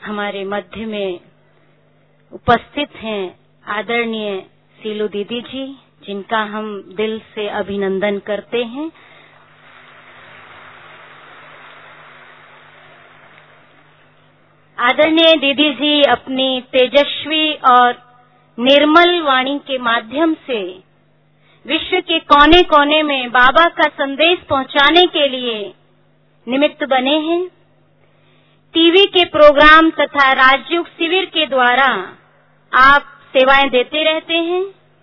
हमारे मध्य में उपस्थित हैं आदरणीय सीलू दीदी जी, जिनका हम दिल से अभिनंदन करते हैं। आदरणीय दीदी जी अपनी तेजस्वी और निर्मल वाणी के माध्यम से विश्व के कोने कोने में बाबा का संदेश पहुंचाने के लिए निमित्त बने हैं। टीवी के प्रोग्राम तथा राजयोग शिविर के द्वारा आप सेवाएं देते रहते हैं।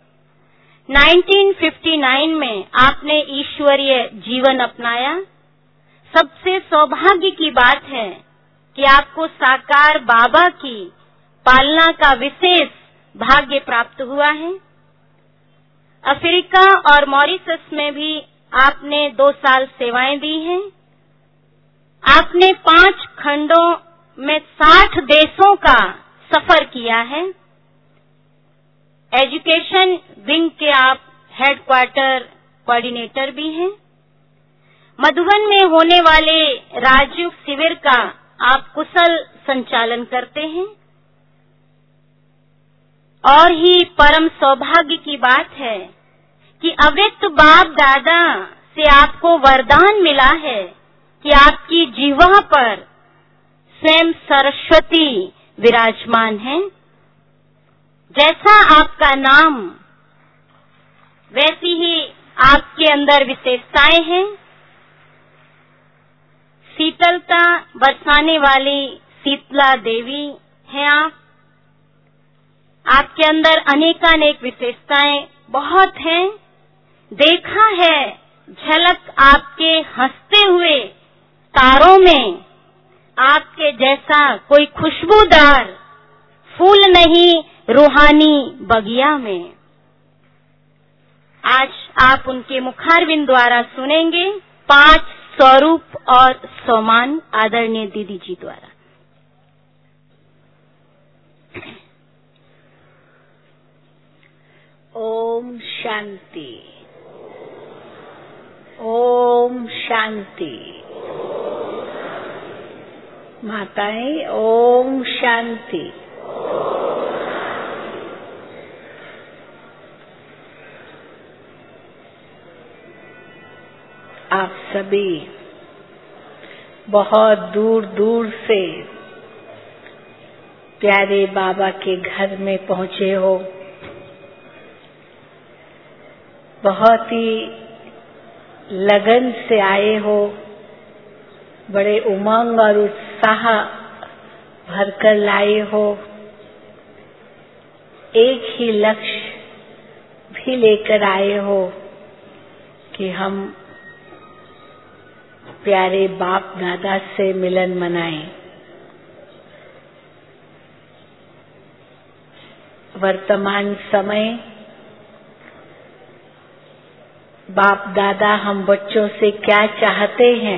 1959 में आपने ईश्वरीय जीवन अपनाया। सबसे सौभाग्य की बात है कि आपको साकार बाबा की पालना का विशेष भाग्य प्राप्त हुआ है। अफ्रीका और मॉरिशस में भी आपने 2 साल सेवाएं दी हैं। आपने 5 खंडों में 60 देशों का सफर किया है। एजुकेशन विंग के आप हेडक्वार्टर कोऑर्डिनेटर भी हैं। मधुबन में होने वाले राजयोग शिविर का आप कुशल संचालन करते हैं। और ही परम सौभाग्य की बात है कि अव्यक्त बाप दादा से आपको वरदान मिला है कि आपकी जीवा पर स्वयं सरस्वती विराजमान है। जैसा आपका नाम वैसी ही आपके अंदर विशेषताएं हैं। शीतलता बरसाने वाली शीतला देवी हैं आप। आपके अंदर अनेकानेक विशेषताएं बहुत हैं। देखा है झलक आपके हंसते हुए तारों में, आपके जैसा कोई खुशबूदार फूल नहीं रूहानी बगिया में। आज आप उनके मुखारविंद द्वारा सुनेंगे 5 स्वरूप और स्वमान आदरणीय दीदी जी द्वारा। ओम शांति, ओम शांति। माताएं ओम शांति। आप सभी बहुत दूर दूर से प्यारे बाबा के घर में पहुंचे हो। बहुत ही लगन से आए हो। बड़े उमंग और उत्साह भरकर लाए हो। एक ही लक्ष्य भी लेकर आए हो कि हम प्यारे बाप दादा से मिलन मनाएं। वर्तमान समय बाप दादा हम बच्चों से क्या चाहते हैं,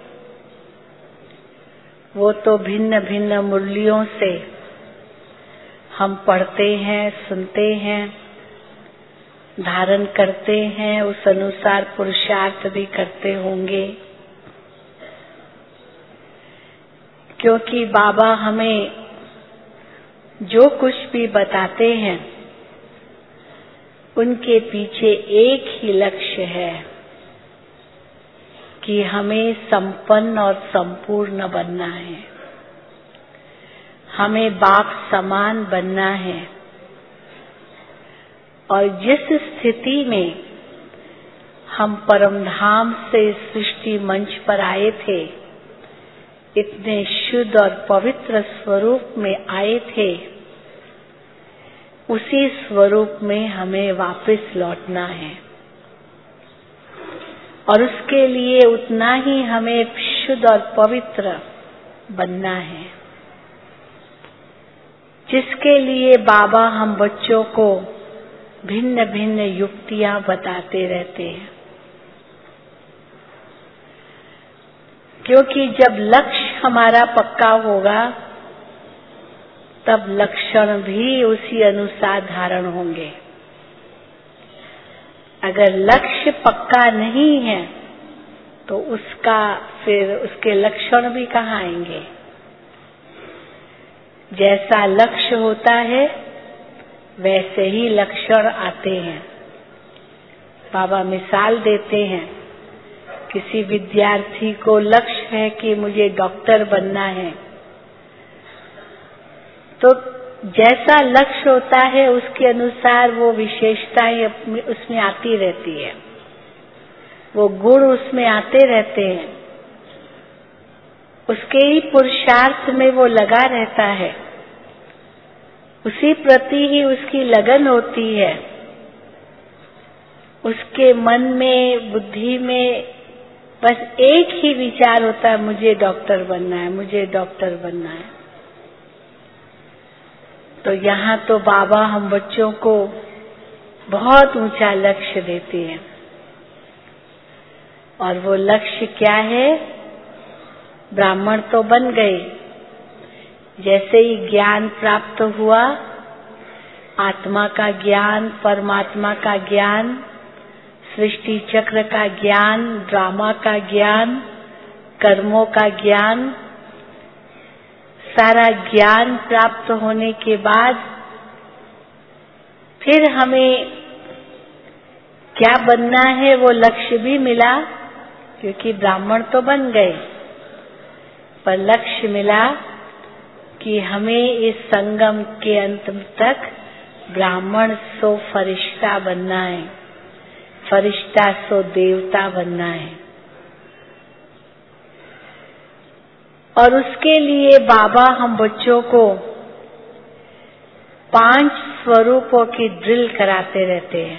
वो तो भिन्न भिन्न मुरलियों से हम पढ़ते हैं, सुनते हैं, धारण करते हैं। उस अनुसार पुरुषार्थ भी करते होंगे, क्योंकि बाबा हमें जो कुछ भी बताते हैं उनके पीछे एक ही लक्ष्य है कि हमें संपन्न और संपूर्ण बनना है। हमें बाप समान बनना है। और जिस स्थिति में हम परमधाम से सृष्टि मंच पर आए थे, इतने शुद्ध और पवित्र स्वरूप में आए थे, उसी स्वरूप में हमें वापस लौटना है। और उसके लिए उतना ही हमें शुद्ध और पवित्र बनना है, जिसके लिए बाबा हम बच्चों को भिन्न भिन्न युक्तियां बताते रहते हैं। क्योंकि जब लक्ष्य हमारा पक्का होगा, तब लक्षण भी उसी अनुसार धारण होंगे। अगर लक्ष्य पक्का नहीं है तो उसका फिर उसके लक्षण भी कहाँ आएंगे। जैसा लक्ष्य होता है वैसे ही लक्षण आते हैं। बाबा मिसाल देते हैं, किसी विद्यार्थी को लक्ष्य है कि मुझे डॉक्टर बनना है, तो जैसा लक्ष्य होता है उसके अनुसार वो विशेषताएं उसमें आती रहती है, वो गुण उसमें आते रहते हैं, उसके ही पुरुषार्थ में वो लगा रहता है, उसी प्रति ही उसकी लगन होती है। उसके मन में, बुद्धि में बस एक ही विचार होता है, मुझे डॉक्टर बनना है, मुझे डॉक्टर बनना है। तो यहाँ तो बाबा हम बच्चों को बहुत ऊंचा लक्ष्य देते हैं, और वो लक्ष्य क्या है? ब्राह्मण तो बन गए, जैसे ही ज्ञान प्राप्त हुआ, आत्मा का ज्ञान, परमात्मा का ज्ञान, सृष्टि चक्र का ज्ञान, ड्रामा का ज्ञान, कर्मों का ज्ञान, सारा ज्ञान प्राप्त होने के बाद फिर हमें क्या बनना है वो लक्ष्य भी मिला, क्योंकि ब्राह्मण तो बन गए, पर लक्ष्य मिला कि हमें इस संगम के अंत तक ब्राह्मण सो फरिश्ता बनना है, फरिश्ता सो देवता बनना है। और उसके लिए बाबा हम बच्चों को 5 स्वरूपों की ड्रिल कराते रहते हैं।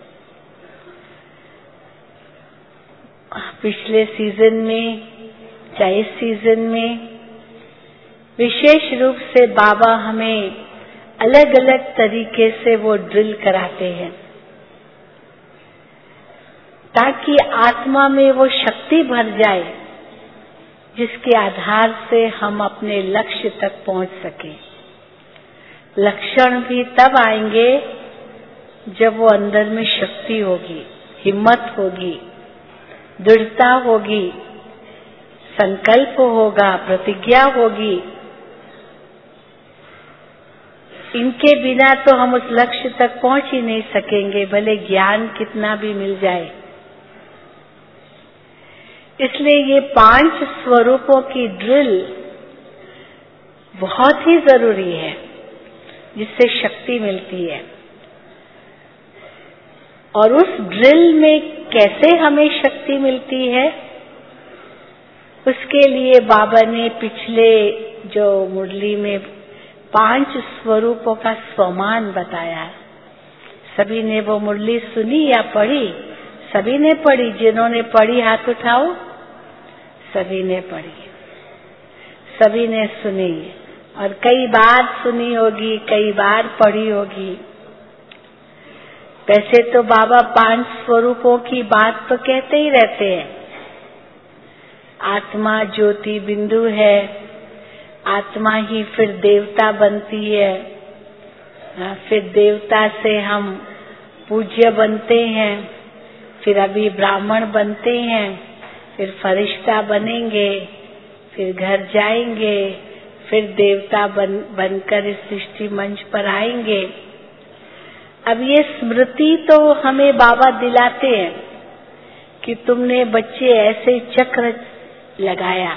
पिछले सीजन में, चाहे इस सीजन में, विशेष रूप से बाबा हमें अलग अलग तरीके से वो ड्रिल कराते हैं, ताकि आत्मा में वो शक्ति भर जाए जिसके आधार से हम अपने लक्ष्य तक पहुंच सकें। लक्षण भी तब आएंगे जब वो अंदर में शक्ति होगी, हिम्मत होगी, दृढ़ता होगी, संकल्प होगा, प्रतिज्ञा होगी। इनके बिना तो हम उस लक्ष्य तक पहुंच ही नहीं सकेंगे, भले ज्ञान कितना भी मिल जाए। इसलिए ये 5 स्वरूपों की ड्रिल बहुत ही जरूरी है, जिससे शक्ति मिलती है। और उस ड्रिल में कैसे हमें शक्ति मिलती है, उसके लिए बाबा ने पिछले जो मुरली में 5 स्वरूपों का स्वमान बताया। सभी ने वो मुरली सुनी या पढ़ी? सभी ने पढ़ी। जिन्होंने पढ़ी हाथ उठाओ। सभी ने पढ़ी, सभी ने सुनी, और कई बार सुनी होगी, कई बार पढ़ी होगी। वैसे तो बाबा 5 स्वरूपों की बात तो कहते ही रहते हैं। आत्मा ज्योति बिंदु है, आत्मा ही फिर देवता बनती है, फिर देवता से हम पूज्य बनते हैं, फिर अभी ब्राह्मण बनते हैं, फिर फरिश्ता बनेंगे, फिर घर जाएंगे, फिर देवता बनकर इस सृष्टि मंच पर आएंगे। अब ये स्मृति तो हमें बाबा दिलाते हैं कि तुमने बच्चे ऐसे चक्र लगाया,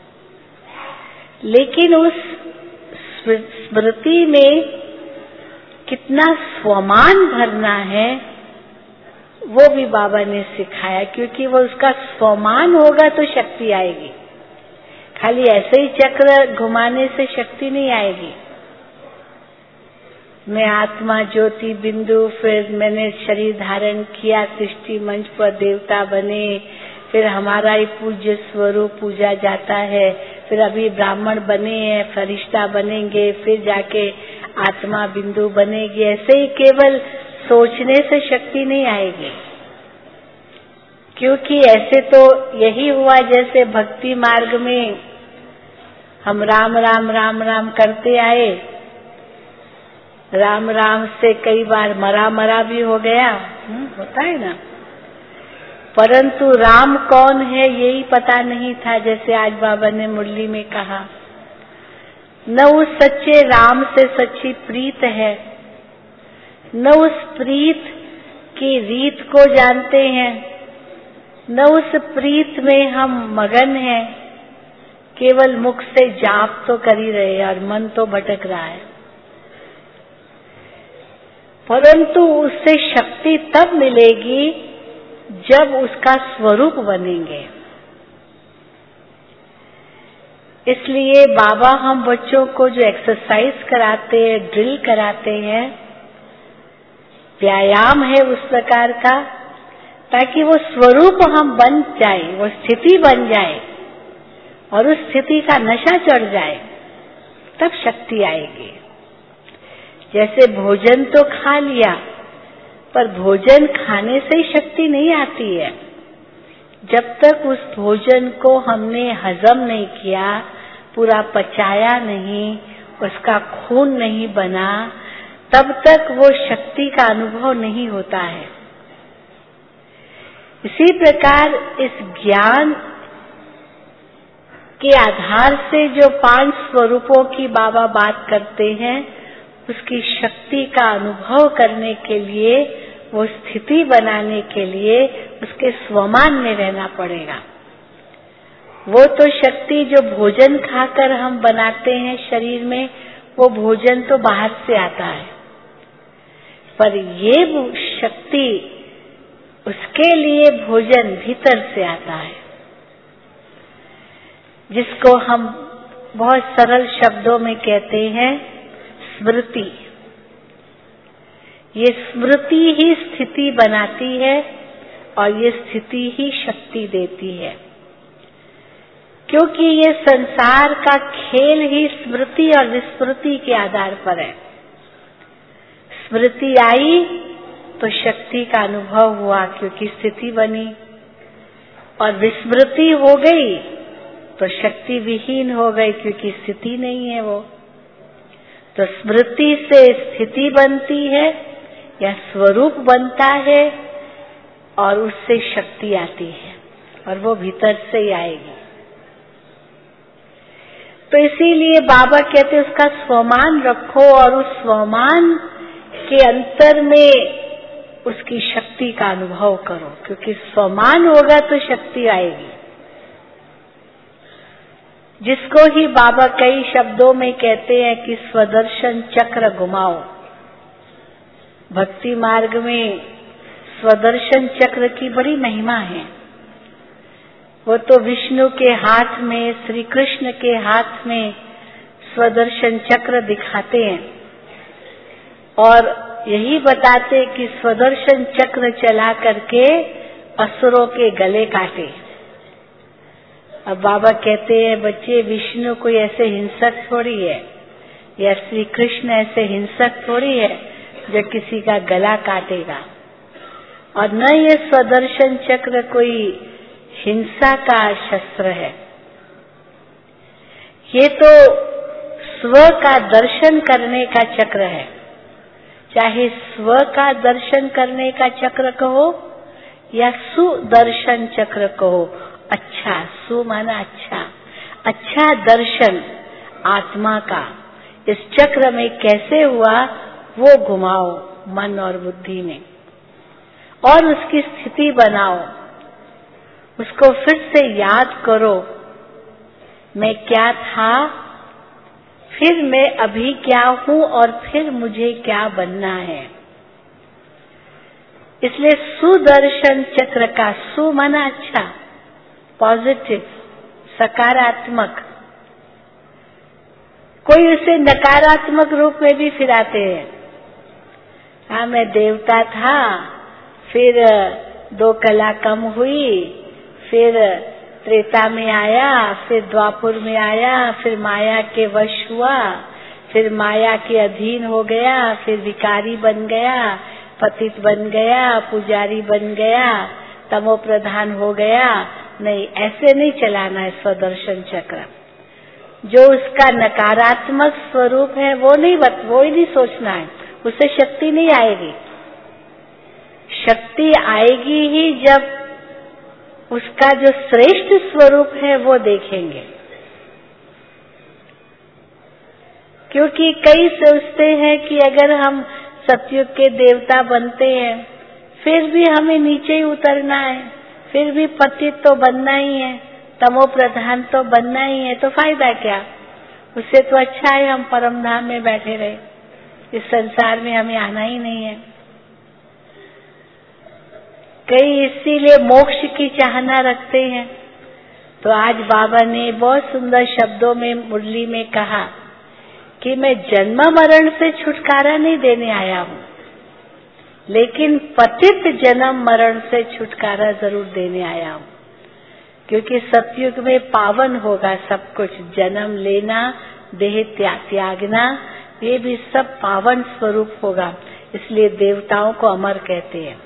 लेकिन उस स्मृति में कितना स्वमान भरना है वो भी बाबा ने सिखाया, क्योंकि वो उसका स्वमान होगा तो शक्ति आएगी। खाली ऐसे ही चक्र घुमाने से शक्ति नहीं आएगी। मैं आत्मा ज्योति बिंदु, फिर मैंने शरीर धारण किया, सृष्टि मंच पर देवता बने, फिर हमारा ही पूज्य स्वरूप पूजा जाता है, फिर अभी ब्राह्मण बने हैं, फरिश्ता बनेंगे, फिर जाके आत्मा बिंदु बनेगी। ऐसे ही केवल सोचने से शक्ति नहीं आएगी, क्योंकि ऐसे तो यही हुआ जैसे भक्ति मार्ग में हम राम राम राम राम करते आए, राम राम से कई बार मरा मरा भी हो गया, होता है ना। परंतु राम कौन है यही पता नहीं था, जैसे आज बाबा ने मुरली में कहा। न उस सच्चे राम से सच्ची प्रीत है, न उस प्रीत की रीत को जानते हैं, न उस प्रीत में हम मगन हैं, केवल मुख से जाप तो कर ही रहे और मन तो भटक रहा है। परंतु उससे शक्ति तब मिलेगी जब उसका स्वरूप बनेंगे। इसलिए बाबा हम बच्चों को जो एक्सरसाइज कराते हैं, ड्रिल कराते हैं, व्यायाम है उस प्रकार का, ताकि वो स्वरूप हम बन जाए, वो स्थिति बन जाए और उस स्थिति का नशा चढ़ जाए, तब शक्ति आएगी। जैसे भोजन तो खा लिया, पर भोजन खाने से ही शक्ति नहीं आती है। जब तक उस भोजन को हमने हजम नहीं किया, पूरा पचाया नहीं, उसका खून नहीं बना, तब तक वो शक्ति का अनुभव नहीं होता है। इसी प्रकार इस ज्ञान के आधार से जो 5 स्वरूपों की बाबा बात करते हैं, उसकी शक्ति का अनुभव करने के लिए, वो स्थिति बनाने के लिए उसके स्वमान में रहना पड़ेगा। वो तो शक्ति जो भोजन खाकर हम बनाते हैं शरीर में, वो भोजन तो बाहर से आता है, पर ये शक्ति, उसके लिए भोजन भीतर से आता है, जिसको हम बहुत सरल शब्दों में कहते हैं स्मृति। ये स्मृति ही स्थिति बनाती है और ये स्थिति ही शक्ति देती है, क्योंकि ये संसार का खेल ही स्मृति और विस्मृति के आधार पर है। स्मृति आई तो शक्ति का अनुभव हुआ क्योंकि स्थिति बनी, और विस्मृति हो गई तो शक्ति विहीन हो गई क्योंकि स्थिति नहीं है वो। तो स्मृति से स्थिति बनती है या स्वरूप बनता है और उससे शक्ति आती है, और वो भीतर से ही आएगी। तो इसीलिए बाबा कहते हैं उसका स्वमान रखो और उस स्वमान के अंतर में उसकी शक्ति का अनुभव करो, क्योंकि स्वमान होगा तो शक्ति आएगी। जिसको ही बाबा कई शब्दों में कहते हैं कि स्वदर्शन चक्र घुमाओ। भक्ति मार्ग में स्वदर्शन चक्र की बड़ी महिमा है। वो तो विष्णु के हाथ में, श्री कृष्ण के हाथ में स्वदर्शन चक्र दिखाते हैं और यही बताते कि स्वदर्शन चक्र चला करके असुरों के गले काटे। अब बाबा कहते हैं बच्चे, विष्णु कोई ऐसे हिंसक थोड़ी है, या श्री कृष्ण ऐसे हिंसक थोड़ी है जो किसी का गला काटेगा, और न ये स्वदर्शन चक्र कोई हिंसा का शस्त्र है। ये तो स्व का दर्शन करने का चक्र है। चाहे स्व का दर्शन करने का चक्र कहो या सुदर्शन चक्र कहो। अच्छा, सु माना अच्छा, अच्छा दर्शन आत्मा का इस चक्र में कैसे हुआ वो घुमाओ मन और बुद्धि में, और उसकी स्थिति बनाओ। उसको फिर से याद करो, मैं क्या था, फिर मैं अभी क्या हूं और फिर मुझे क्या बनना है। इसलिए सुदर्शन चक्र का, सु माना अच्छा, पॉजिटिव, सकारात्मक। कोई उसे नकारात्मक रूप में भी फिराते हैं। हाँ, मैं देवता था, फिर 2 कला कम हुई, फिर त्रेता में आया, फिर द्वापुर में आया, फिर माया के वश हुआ, फिर माया के अधीन हो गया, फिर भिखारी बन गया, पतित बन गया, पुजारी बन गया, तमो प्रधान हो गया। नहीं, ऐसे नहीं चलाना है स्वदर्शन चक्र। जो उसका नकारात्मक स्वरूप है वो ही नहीं सोचना है, उससे शक्ति नहीं आएगी। शक्ति आएगी ही जब उसका जो श्रेष्ठ स्वरूप है वो देखेंगे। क्योंकि कई सोचते हैं कि अगर हम सतयुग के देवता बनते हैं फिर भी हमें नीचे ही उतरना है, फिर भी पतित तो बनना ही है, तमो प्रधान तो बनना ही है, तो फायदा क्या? उससे तो अच्छा है हम परम धाम में बैठे रहे, इस संसार में हमें आना ही नहीं है। कई इसीलिए मोक्ष की चाहना रखते हैं। तो आज बाबा ने बहुत सुंदर शब्दों में मुरली में कहा कि मैं जन्म मरण से छुटकारा नहीं देने आया हूं, लेकिन पतित जन्म मरण से छुटकारा जरूर देने आया हूं, क्योंकि सतयुग में पावन होगा सब कुछ। जन्म लेना, देह त्यागना, ये भी सब पावन स्वरूप होगा। इसलिए देवताओं को अमर कहते हैं।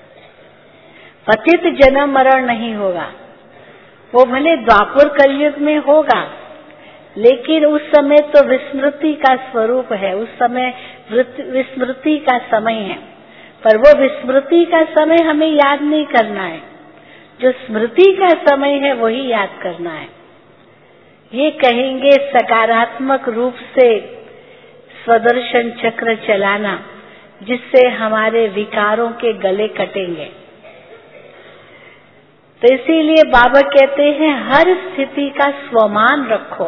पतित जन्म मरण नहीं होगा, वो भले द्वापर कलयुग में होगा, लेकिन उस समय तो विस्मृति का स्वरूप है, उस समय विस्मृति का समय है। पर वो विस्मृति का समय हमें याद नहीं करना है, जो स्मृति का समय है वही याद करना है। ये कहेंगे सकारात्मक रूप से स्वदर्शन चक्र चलाना, जिससे हमारे विकारों के गले कटेंगे। तो इसीलिए बाबा कहते हैं हर स्थिति का स्वमान रखो।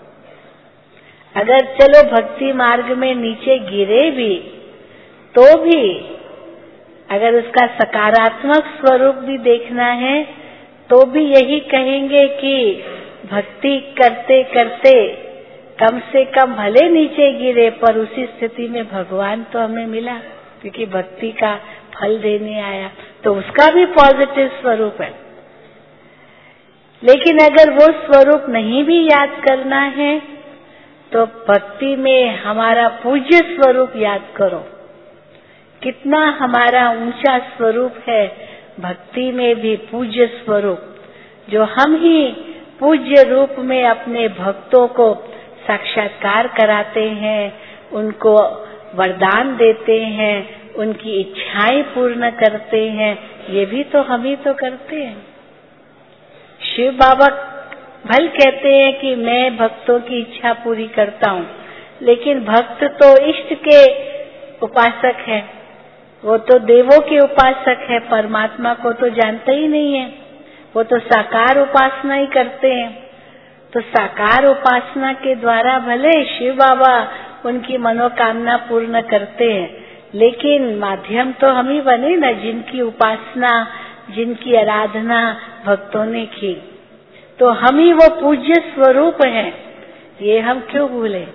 अगर चलो भक्ति मार्ग में नीचे गिरे भी, तो भी अगर उसका सकारात्मक स्वरूप भी देखना है, तो भी यही कहेंगे कि भक्ति करते करते कम से कम भले नीचे गिरे, पर उसी स्थिति में भगवान तो हमें मिला, क्योंकि भक्ति का फल देने आया, तो उसका भी पॉजिटिव स्वरूप है। लेकिन अगर वो स्वरूप नहीं भी याद करना है, तो भक्ति में हमारा पूज्य स्वरूप याद करो। कितना हमारा ऊंचा स्वरूप है भक्ति में भी, पूज्य स्वरूप, जो हम ही पूज्य रूप में अपने भक्तों को साक्षात्कार कराते हैं, उनको वरदान देते हैं, उनकी इच्छाएं पूर्ण करते हैं। ये भी तो हम ही तो करते हैं। शिव बाबा भल कहते हैं कि मैं भक्तों की इच्छा पूरी करता हूँ, लेकिन भक्त तो इष्ट के उपासक है, वो तो देवों के उपासक है, परमात्मा को तो जानते ही नहीं है, वो तो साकार उपासना ही करते हैं। तो साकार उपासना के द्वारा भले शिव बाबा उनकी मनोकामना पूर्ण करते हैं, लेकिन माध्यम तो हम ही बने ना, जिनकी उपासना, जिनकी आराधना भक्तों ने की। तो हम ही वो पूज्य स्वरूप हैं, ये हम क्यों भूलें।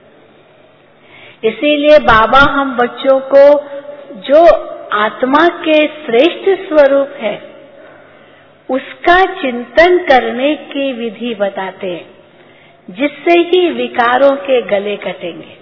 इसीलिए बाबा हम बच्चों को जो आत्मा के श्रेष्ठ स्वरूप है उसका चिंतन करने की विधि बताते हैं, जिससे ही विकारों के गले कटेंगे।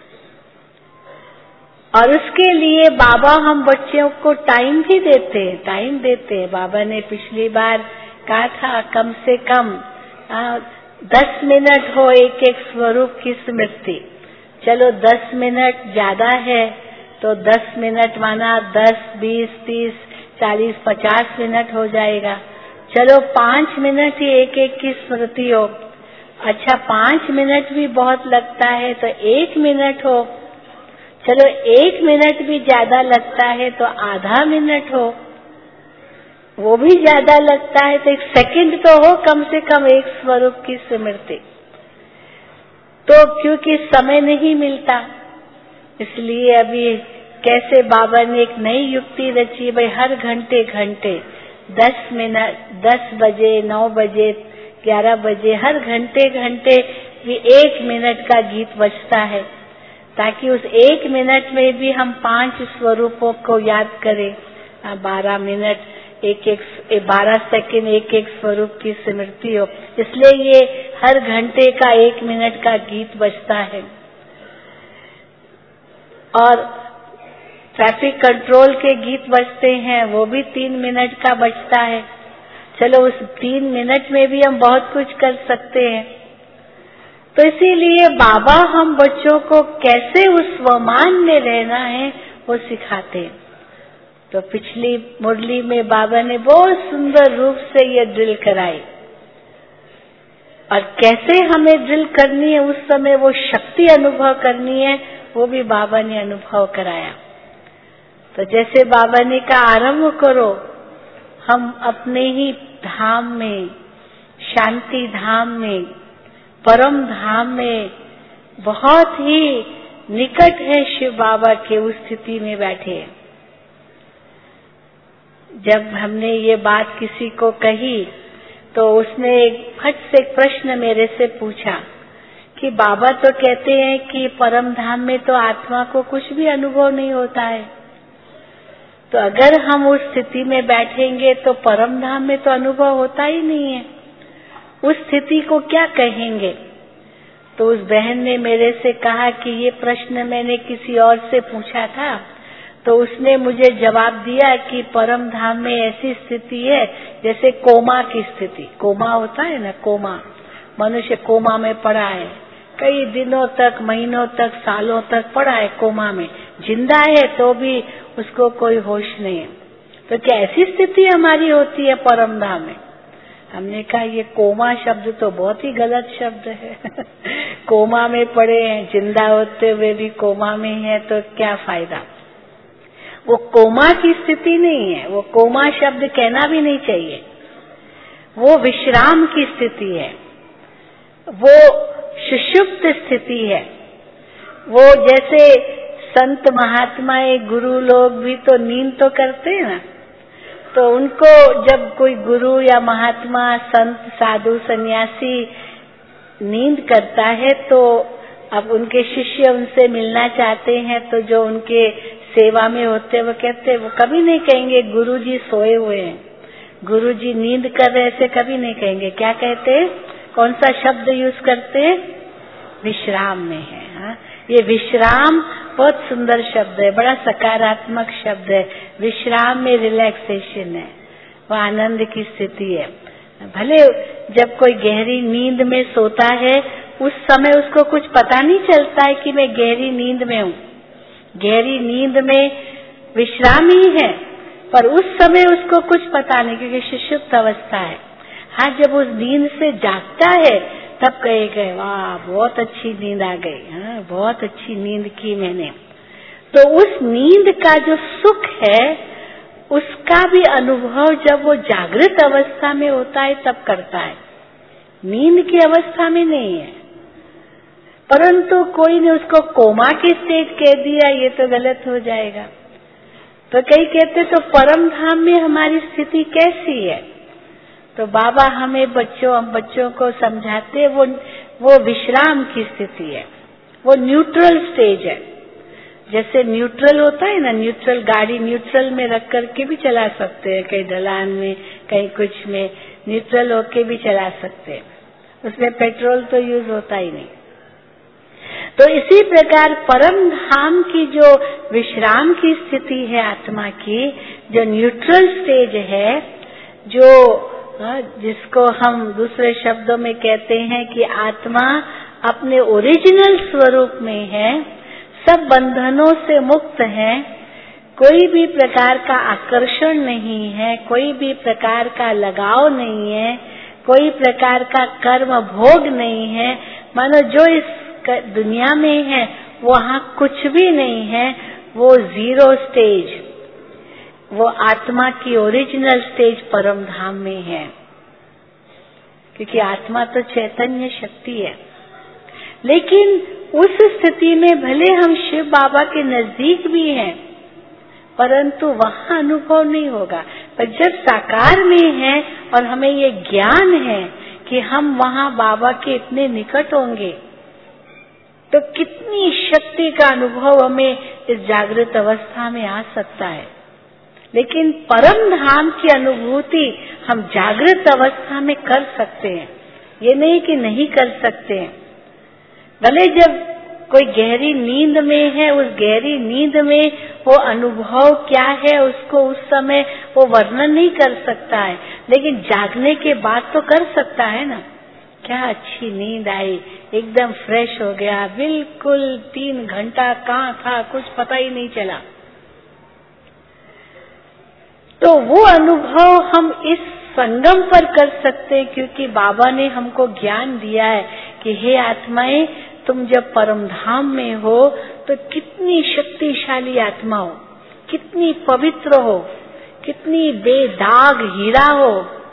और उसके लिए बाबा हम बच्चों को टाइम भी देते हैं। बाबा ने पिछली बार कहा था कम से कम 10 मिनट हो एक एक स्वरूप की स्मृति। चलो 10 मिनट ज्यादा है तो 10 मिनट माना 10, 20, 30, 40, 50 मिनट हो जाएगा। चलो 5 मिनट ही एक एक की स्मृति हो। अच्छा 5 मिनट भी बहुत लगता है तो 1 मिनट हो। चलो 1 मिनट भी ज्यादा लगता है तो आधा मिनट हो। वो भी ज्यादा लगता है तो 1 सेकंड तो हो कम से कम एक स्वरूप की स्मृति। तो क्योंकि समय नहीं मिलता, इसलिए अभी कैसे बाबा ने एक नई युक्ति रची, भाई हर घंटे 10 मिनट, 10 बजे, 9 बजे, 11 बजे, हर घंटे भी 1 मिनट का गीत बजता है, ताकि उस 1 मिनट में भी हम 5 स्वरूपों को याद करें। 12 मिनट 12 सेकंड एक एक स्वरूप की स्मृति हो। इसलिए ये हर घंटे का 1 मिनट का गीत बजता है। और ट्रैफिक कंट्रोल के गीत बजते हैं, वो भी 3 मिनट का बजता है। चलो उस 3 मिनट में भी हम बहुत कुछ कर सकते हैं। तो इसीलिए बाबा हम बच्चों को कैसे उस स्वमान में रहना है वो सिखाते हैं। तो पिछली मुरली में बाबा ने बहुत सुंदर रूप से ये ड्रिल कराई। और कैसे हमें ड्रिल करनी है, उस समय वो शक्ति अनुभव करनी है, वो भी बाबा ने अनुभव कराया। तो जैसे बाबा ने कहा आरंभ करो, हम अपने ही धाम में, शांति धाम में, परम धाम में, बहुत ही निकट है शिव बाबा के, उस स्थिति में बैठे। जब हमने ये बात किसी को कही तो उसने फट से एक प्रश्न मेरे से पूछा कि बाबा तो कहते हैं कि परम धाम में तो आत्मा को कुछ भी अनुभव नहीं होता है, तो अगर हम उस स्थिति में बैठेंगे तो परम धाम में तो अनुभव होता ही नहीं है, उस स्थिति को क्या कहेंगे? तो उस बहन ने मेरे से कहा कि ये प्रश्न मैंने किसी और से पूछा था, तो उसने मुझे जवाब दिया कि परम धाम में ऐसी स्थिति है जैसे कोमा की स्थिति। कोमा होता है ना, कोमा, मनुष्य कोमा में पड़ा है, कई दिनों तक, महीनों तक, सालों तक पड़ा है कोमा में, जिंदा है तो भी उसको कोई होश नहीं है। तो क्या ऐसी स्थिति हमारी होती है परम धाम में? हमने कहा ये कोमा शब्द तो बहुत ही गलत शब्द है कोमा में पड़े हैं, जिंदा होते हुए भी कोमा में है, तो क्या फायदा? वो कोमा की स्थिति नहीं है, वो कोमा शब्द कहना भी नहीं चाहिए, वो विश्राम की स्थिति है, वो सुषुप्त स्थिति है। वो जैसे संत महात्मा गुरु लोग भी तो नींद तो करते हैं ना, तो उनको जब कोई गुरु या महात्मा, संत, साधु, सन्यासी नींद करता है तो अब उनके शिष्य उनसे मिलना चाहते हैं, तो जो उनके सेवा में होते वो कहते, वो कभी नहीं कहेंगे गुरुजी सोए हुए हैं, गुरुजी नींद कर रहे, ऐसे कभी नहीं कहेंगे। क्या कहते? कौन सा शब्द यूज करते? विश्राम में है। हाँ? ये विश्राम बहुत सुंदर शब्द है, बड़ा सकारात्मक शब्द है। विश्राम में रिलैक्सेशन है, वो आनंद की स्थिति है। भले जब कोई गहरी नींद में सोता है, उस समय उसको कुछ पता नहीं चलता है कि मैं गहरी नींद में हूँ, गहरी नींद में विश्राम ही है, पर उस समय उसको कुछ पता नहीं, क्योंकि सुषुप्त अवस्था है। हाँ, जब उस नींद से जागता है तब कहेगा वाह बहुत अच्छी नींद आ गई, हाँ बहुत अच्छी नींद की मैंने। तो उस नींद का जो सुख है उसका भी अनुभव जब वो जागृत अवस्था में होता है तब करता है, नींद की अवस्था में नहीं है। परंतु कोई ने उसको कोमा की स्टेट कह दिया, ये तो गलत हो जाएगा। तो कई कहते तो परम धाम में हमारी स्थिति कैसी है? तो बाबा हमें हम बच्चों को समझाते, वो विश्राम की स्थिति है, वो न्यूट्रल स्टेज है। जैसे न्यूट्रल होता है ना, न्यूट्रल गाड़ी न्यूट्रल में रख करके भी चला सकते हैं, कहीं ढलान में, कहीं कुछ में न्यूट्रल होके भी चला सकते हैं, उसमें पेट्रोल तो यूज होता ही नहीं। तो इसी प्रकार परम धाम की जो विश्राम की स्थिति है आत्मा की, जो न्यूट्रल स्टेज है, जो जिसको हम दूसरे शब्दों में कहते हैं कि आत्मा अपने ओरिजिनल स्वरूप में है, सब बंधनों से मुक्त है, कोई भी प्रकार का आकर्षण नहीं है, कोई भी प्रकार का लगाव नहीं है, कोई प्रकार का कर्म भोग नहीं है। मानो जो इस दुनिया में है वहाँ कुछ भी नहीं है, वो जीरो स्टेज, वो आत्मा की ओरिजिनल स्टेज परम धाम में है, क्योंकि आत्मा तो चैतन्य शक्ति है। लेकिन उस स्थिति में भले हम शिव बाबा के नजदीक भी हैं, परंतु वहाँ अनुभव नहीं होगा। पर जब साकार में है और हमें ये ज्ञान है कि हम वहाँ बाबा के इतने निकट होंगे, तो कितनी शक्ति का अनुभव हमें इस जागृत अवस्था में आ सकता है। लेकिन परम धाम की अनुभूति हम जागृत अवस्था में कर सकते हैं, ये नहीं कि नहीं कर सकते हैं। भले जब कोई गहरी नींद में है, उस गहरी नींद में वो अनुभव क्या है उसको उस समय वो वर्णन नहीं कर सकता है, लेकिन जागने के बाद तो कर सकता है ना। क्या अच्छी नींद आई, एकदम फ्रेश हो गया, बिल्कुल 3 घंटा कहाँ था कुछ पता ही नहीं चला। तो वो अनुभव हम इस संगम पर कर सकते हैं, क्योंकि बाबा ने हमको ज्ञान दिया है कि हे आत्माएं, तुम जब परम धाम में हो तो कितनी शक्तिशाली आत्मा हो, कितनी पवित्र हो, कितनी बेदाग हीरा हो,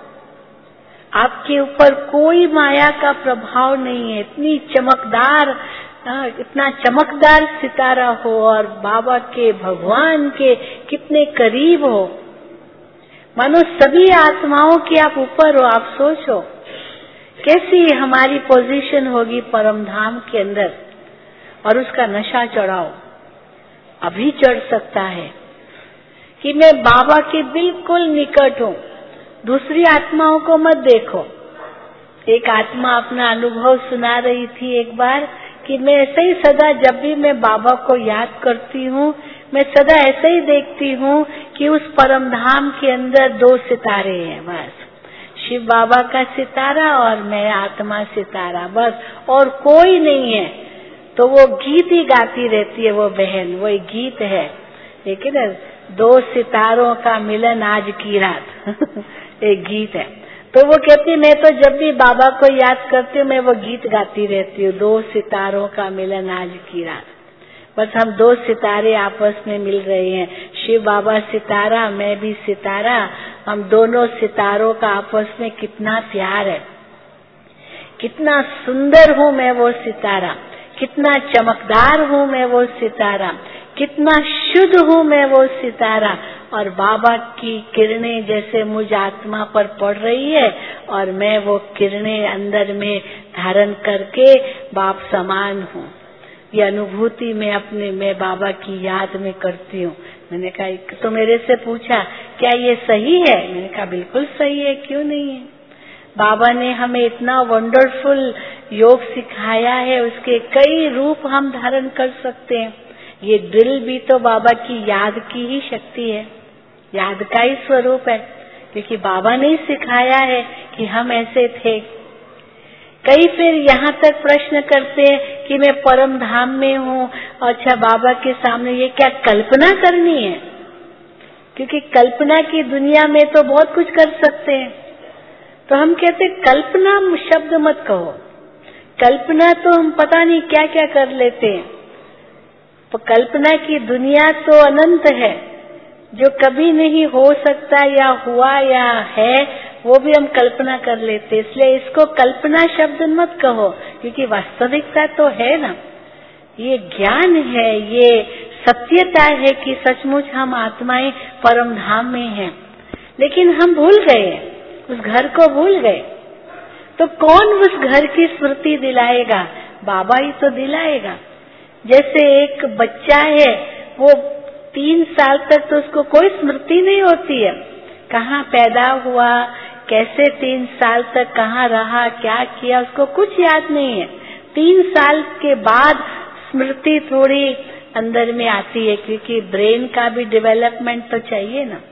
आपके ऊपर कोई माया का प्रभाव नहीं है, इतनी चमकदार, इतना चमकदार सितारा हो और बाबा के, भगवान के कितने करीब हो, मानो सभी आत्माओं के आप ऊपर हो। आप सोचो कैसी हमारी पोजीशन होगी परम धाम के अंदर, और उसका नशा चढ़ाओ, अभी चढ़ सकता है कि मैं बाबा के बिल्कुल निकट हूँ। दूसरी आत्माओं को मत देखो। एक आत्मा अपना अनुभव सुना रही थी एक बार कि मैं ऐसे ही सदा, जब भी मैं बाबा को याद करती हूँ, मैं सदा ऐसे ही देखती हूँ कि उस परम धाम के अंदर 2 सितारे हैं बस, शिव बाबा का सितारा और मैं आत्मा सितारा, बस और कोई नहीं है। तो वो गीत ही गाती रहती है वो बहन, वो एक गीत है, लेकिन 2 सितारों का मिलन आज की रात एक गीत है। तो वो कहती, मैं तो जब भी बाबा को याद करती हूँ मैं वो गीत गाती रहती हूँ, 2 सितारों का मिलन आज की रात। बस हम 2 सितारे आपस में मिल रहे हैं, शिव बाबा सितारा, मैं भी सितारा, हम दोनों सितारों का आपस में कितना प्यार है, कितना सुंदर हूँ मैं वो सितारा, कितना चमकदार हूँ मैं वो सितारा, कितना शुद्ध हूँ मैं वो सितारा, और बाबा की किरणें जैसे मुझ आत्मा पर पड़ रही है और मैं वो किरणें अंदर में धारण करके बाप समान हूँ। ये अनुभूति मैं बाबा की याद में करती हूँ। मैंने कहा, तो मेरे से पूछा क्या ये सही है? मैंने कहा बिल्कुल सही है, क्यों नहीं है। बाबा ने हमें इतना वंडरफुल योग सिखाया है, उसके कई रूप हम धारण कर सकते हैं। ये ड्रिल भी तो बाबा की याद की ही शक्ति है, याद का ही स्वरूप है, क्योंकि बाबा ने ही सिखाया है कि हम ऐसे थे। कई फिर यहाँ तक प्रश्न करते हैं कि मैं परम धाम में हूँ, अच्छा बाबा के सामने ये क्या कल्पना करनी है? क्योंकि कल्पना की दुनिया में तो बहुत कुछ कर सकते हैं। तो हम कहते कल्पना शब्द मत कहो, कल्पना तो हम पता नहीं क्या क्या कर लेते हैं। तो कल्पना की दुनिया तो अनंत है, जो कभी नहीं हो सकता या हुआ या है वो भी हम कल्पना कर लेते। इसलिए इसको कल्पना शब्द मत कहो, क्योंकि वास्तविकता तो है ना, ये ज्ञान है, ये सत्यता है कि सचमुच हम आत्माएं परम धाम में हैं। लेकिन हम भूल गए, उस घर को भूल गए। तो कौन उस घर की स्मृति दिलाएगा? बाबा ही तो दिलाएगा। जैसे एक बच्चा है, वो 3 साल तक तो उसको कोई स्मृति नहीं होती है, कहाँ पैदा हुआ, कैसे 3 साल तक कहाँ रहा, क्या किया, उसको कुछ याद नहीं है। 3 साल के बाद स्मृति थोड़ी अंदर में आती है, क्योंकि ब्रेन का भी डेवलपमेंट तो चाहिए ना।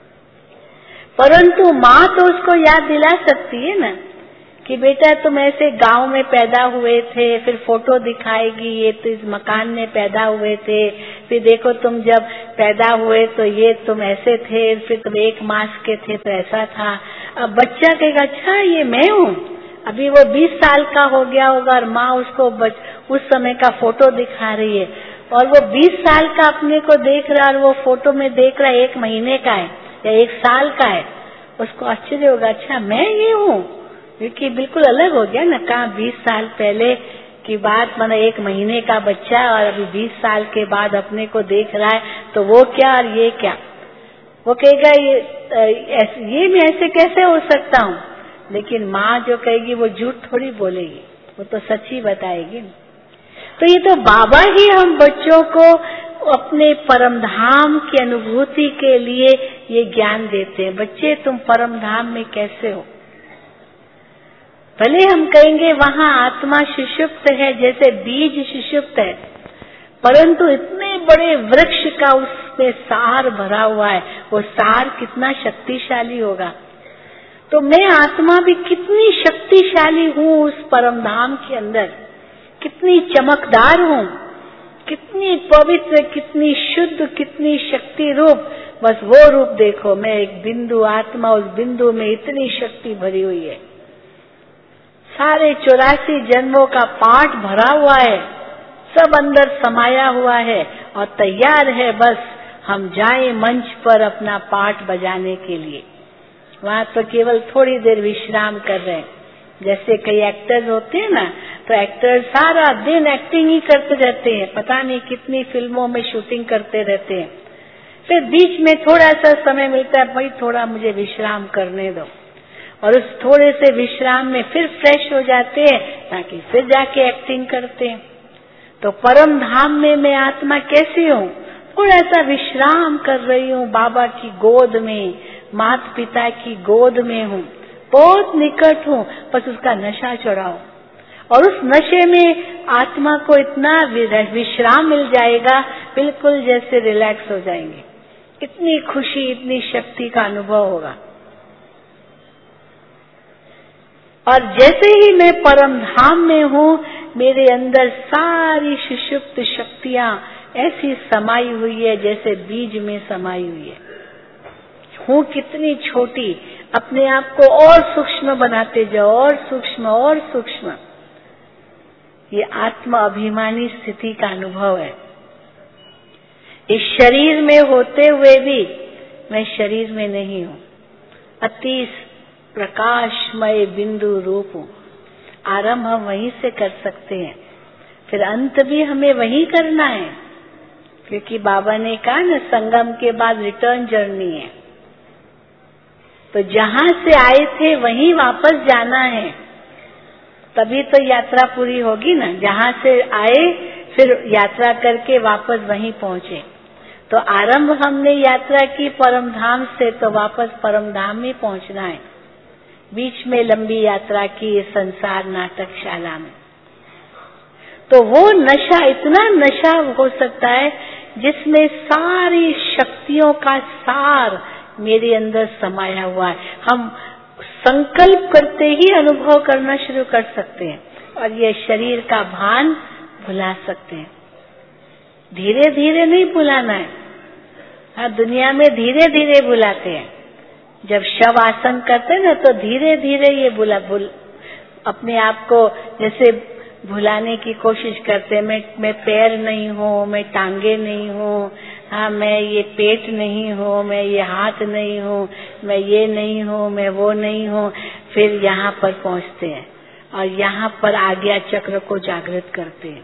परंतु माँ तो उसको याद दिला सकती है ना कि बेटा तुम ऐसे गांव में पैदा हुए थे, फिर फोटो दिखाएगी, ये तो इस मकान में पैदा हुए थे, फिर देखो तुम जब पैदा हुए तो ये तुम ऐसे थे, फिर तुम 1 मास के थे तो ऐसा था। अब बच्चा कहेगा अच्छा ये मैं हूँ। अभी वो 20 साल का हो गया होगा और माँ उसको उस समय का फोटो दिखा रही है, और वो 20 साल का अपने को देख रहा है और वो फोटो में देख रहा है 1 महीने का है या 1 साल का है। उसको आश्चर्य होगा, अच्छा मैं ये हूँ, क्योंकि बिल्कुल अलग हो गया ना। कहाँ 20 साल पहले की बात, माना 1 महीने का बच्चा और अभी 20 साल के बाद अपने को देख रहा है, तो वो क्या और ये क्या। वो कहेगा ये मैं ऐसे कैसे हो सकता हूँ। लेकिन माँ जो कहेगी वो झूठ थोड़ी बोलेगी, वो तो सच ही बताएगी। तो ये तो बाबा ही हम बच्चों को अपने परम धाम की अनुभूति के लिए ये ज्ञान देते हैं। बच्चे तुम परम धाम में कैसे हो? भले हम कहेंगे वहाँ आत्मा सुषुप्त है, जैसे बीज सुषुप्त है, परंतु इतने बड़े वृक्ष का उसमें सार भरा हुआ है, वो सार कितना शक्तिशाली होगा। तो मैं आत्मा भी कितनी शक्तिशाली हूँ उस परम धाम के अंदर, कितनी चमकदार हूँ, कितनी पवित्र, कितनी शुद्ध, कितनी शक्ति रूप। बस वो रूप देखो, मैं एक बिंदु आत्मा, उस बिंदु में इतनी शक्ति भरी हुई है, सारे 84 जन्मों का पाठ भरा हुआ है, सब अंदर समाया हुआ है और तैयार है बस हम जाएं मंच पर अपना पाठ बजाने के लिए। वहां तो केवल थोड़ी देर विश्राम कर रहे हैं। जैसे कई एक्टर्स होते हैं ना, तो एक्टर्स सारा दिन एक्टिंग ही करते रहते हैं, पता नहीं कितनी फिल्मों में शूटिंग करते रहते हैं, फिर बीच में थोड़ा सा समय मिलता है, भाई थोड़ा मुझे विश्राम करने दो, और उस थोड़े से विश्राम में फिर फ्रेश हो जाते हैं ताकि फिर जाके एक्टिंग करते हैं। तो परम धाम में मैं आत्मा कैसी हूँ? थोड़ा सा विश्राम कर रही हूँ, बाबा की गोद में, माता पिता की गोद में हूँ, बहुत निकट हूँ, बस उसका नशा चढ़ाओ। और उस नशे में आत्मा को इतना विश्राम मिल जाएगा, बिल्कुल जैसे रिलैक्स हो जाएंगे, इतनी खुशी, इतनी शक्ति का अनुभव होगा। और जैसे ही मैं परम धाम में हूँ, मेरे अंदर सारी सुषुप्त शक्तियां ऐसी समाई हुई है जैसे बीज में समाई हुई है। हूँ कितनी छोटी, अपने आप को और सूक्ष्म बनाते जाओ, और सूक्ष्म और सूक्ष्म। ये आत्म अभिमानी स्थिति का अनुभव है। इस शरीर में होते हुए भी मैं शरीर में नहीं हूँ, अति प्रकाशमय बिंदु रूप हूँ। आरंभ हम वहीं से कर सकते हैं, फिर अंत भी हमें वहीं करना है, क्योंकि बाबा ने कहा ना, संगम के बाद रिटर्न जर्नी है। तो जहां से आए थे वहीं वापस जाना है, तभी तो यात्रा पूरी होगी ना। जहां से आए फिर यात्रा करके वापस वहीं पहुंचे। तो आरंभ हमने यात्रा की परम धाम से, तो वापस परम धाम में पहुंचना है। बीच में लंबी यात्रा की इस संसार नाटकशाला में। तो वो नशा, इतना नशा हो सकता है जिसमें सारी शक्तियों का सार मेरे अंदर समाया हुआ है। हम संकल्प करते ही अनुभव करना शुरू कर सकते हैं, और ये शरीर का भान भुला सकते हैं। धीरे धीरे नहीं भुलाना है। हाँ, दुनिया में धीरे धीरे भुलाते हैं। जब शव आसन करते हैं ना, तो धीरे धीरे ये अपने आप को जैसे भुलाने की कोशिश करते हैं। मैं पैर नहीं हूँ, मैं टांगे नहीं हूँ, हाँ मैं ये पेट नहीं हूँ, मैं ये हाथ नहीं हूँ, मैं ये नहीं हूँ, मैं वो नहीं हूँ। फिर यहाँ पर पहुँचते हैं और यहाँ पर आज्ञा चक्र को जागृत करते हैं।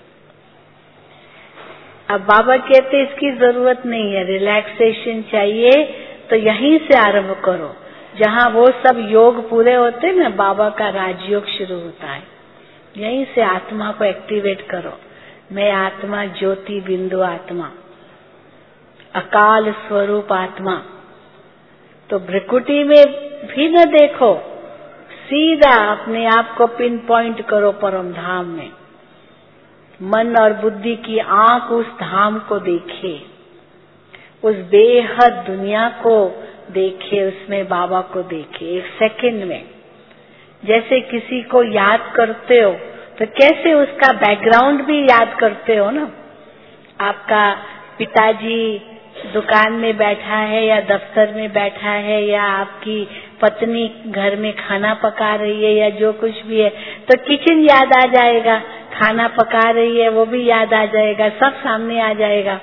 अब बाबा कहते इसकी जरूरत नहीं है, रिलैक्सेशन चाहिए तो यहीं से आरंभ करो। जहाँ वो सब योग पूरे होते हैं ना, बाबा का राजयोग शुरू होता है, यहीं से आत्मा को एक्टिवेट करो। मैं आत्मा, ज्योति बिंदु आत्मा, अकाल स्वरूप आत्मा। तो भ्रिकुटी में भी न देखो, सीधा अपने आप को पिन पॉइंट करो परम धाम में। मन और बुद्धि की आंख उस धाम को देखे, उस बेहद दुनिया को देखे, उसमें बाबा को देखे। एक सेकंड में जैसे किसी को याद करते हो तो कैसे उसका बैकग्राउंड भी याद करते हो ना। आपका पिताजी दुकान में बैठा है या दफ्तर में बैठा है, या आपकी पत्नी घर में खाना पका रही है, या जो कुछ भी है, तो किचन याद आ जाएगा, खाना पका रही है वो भी याद आ जाएगा, सब सामने आ जाएगा।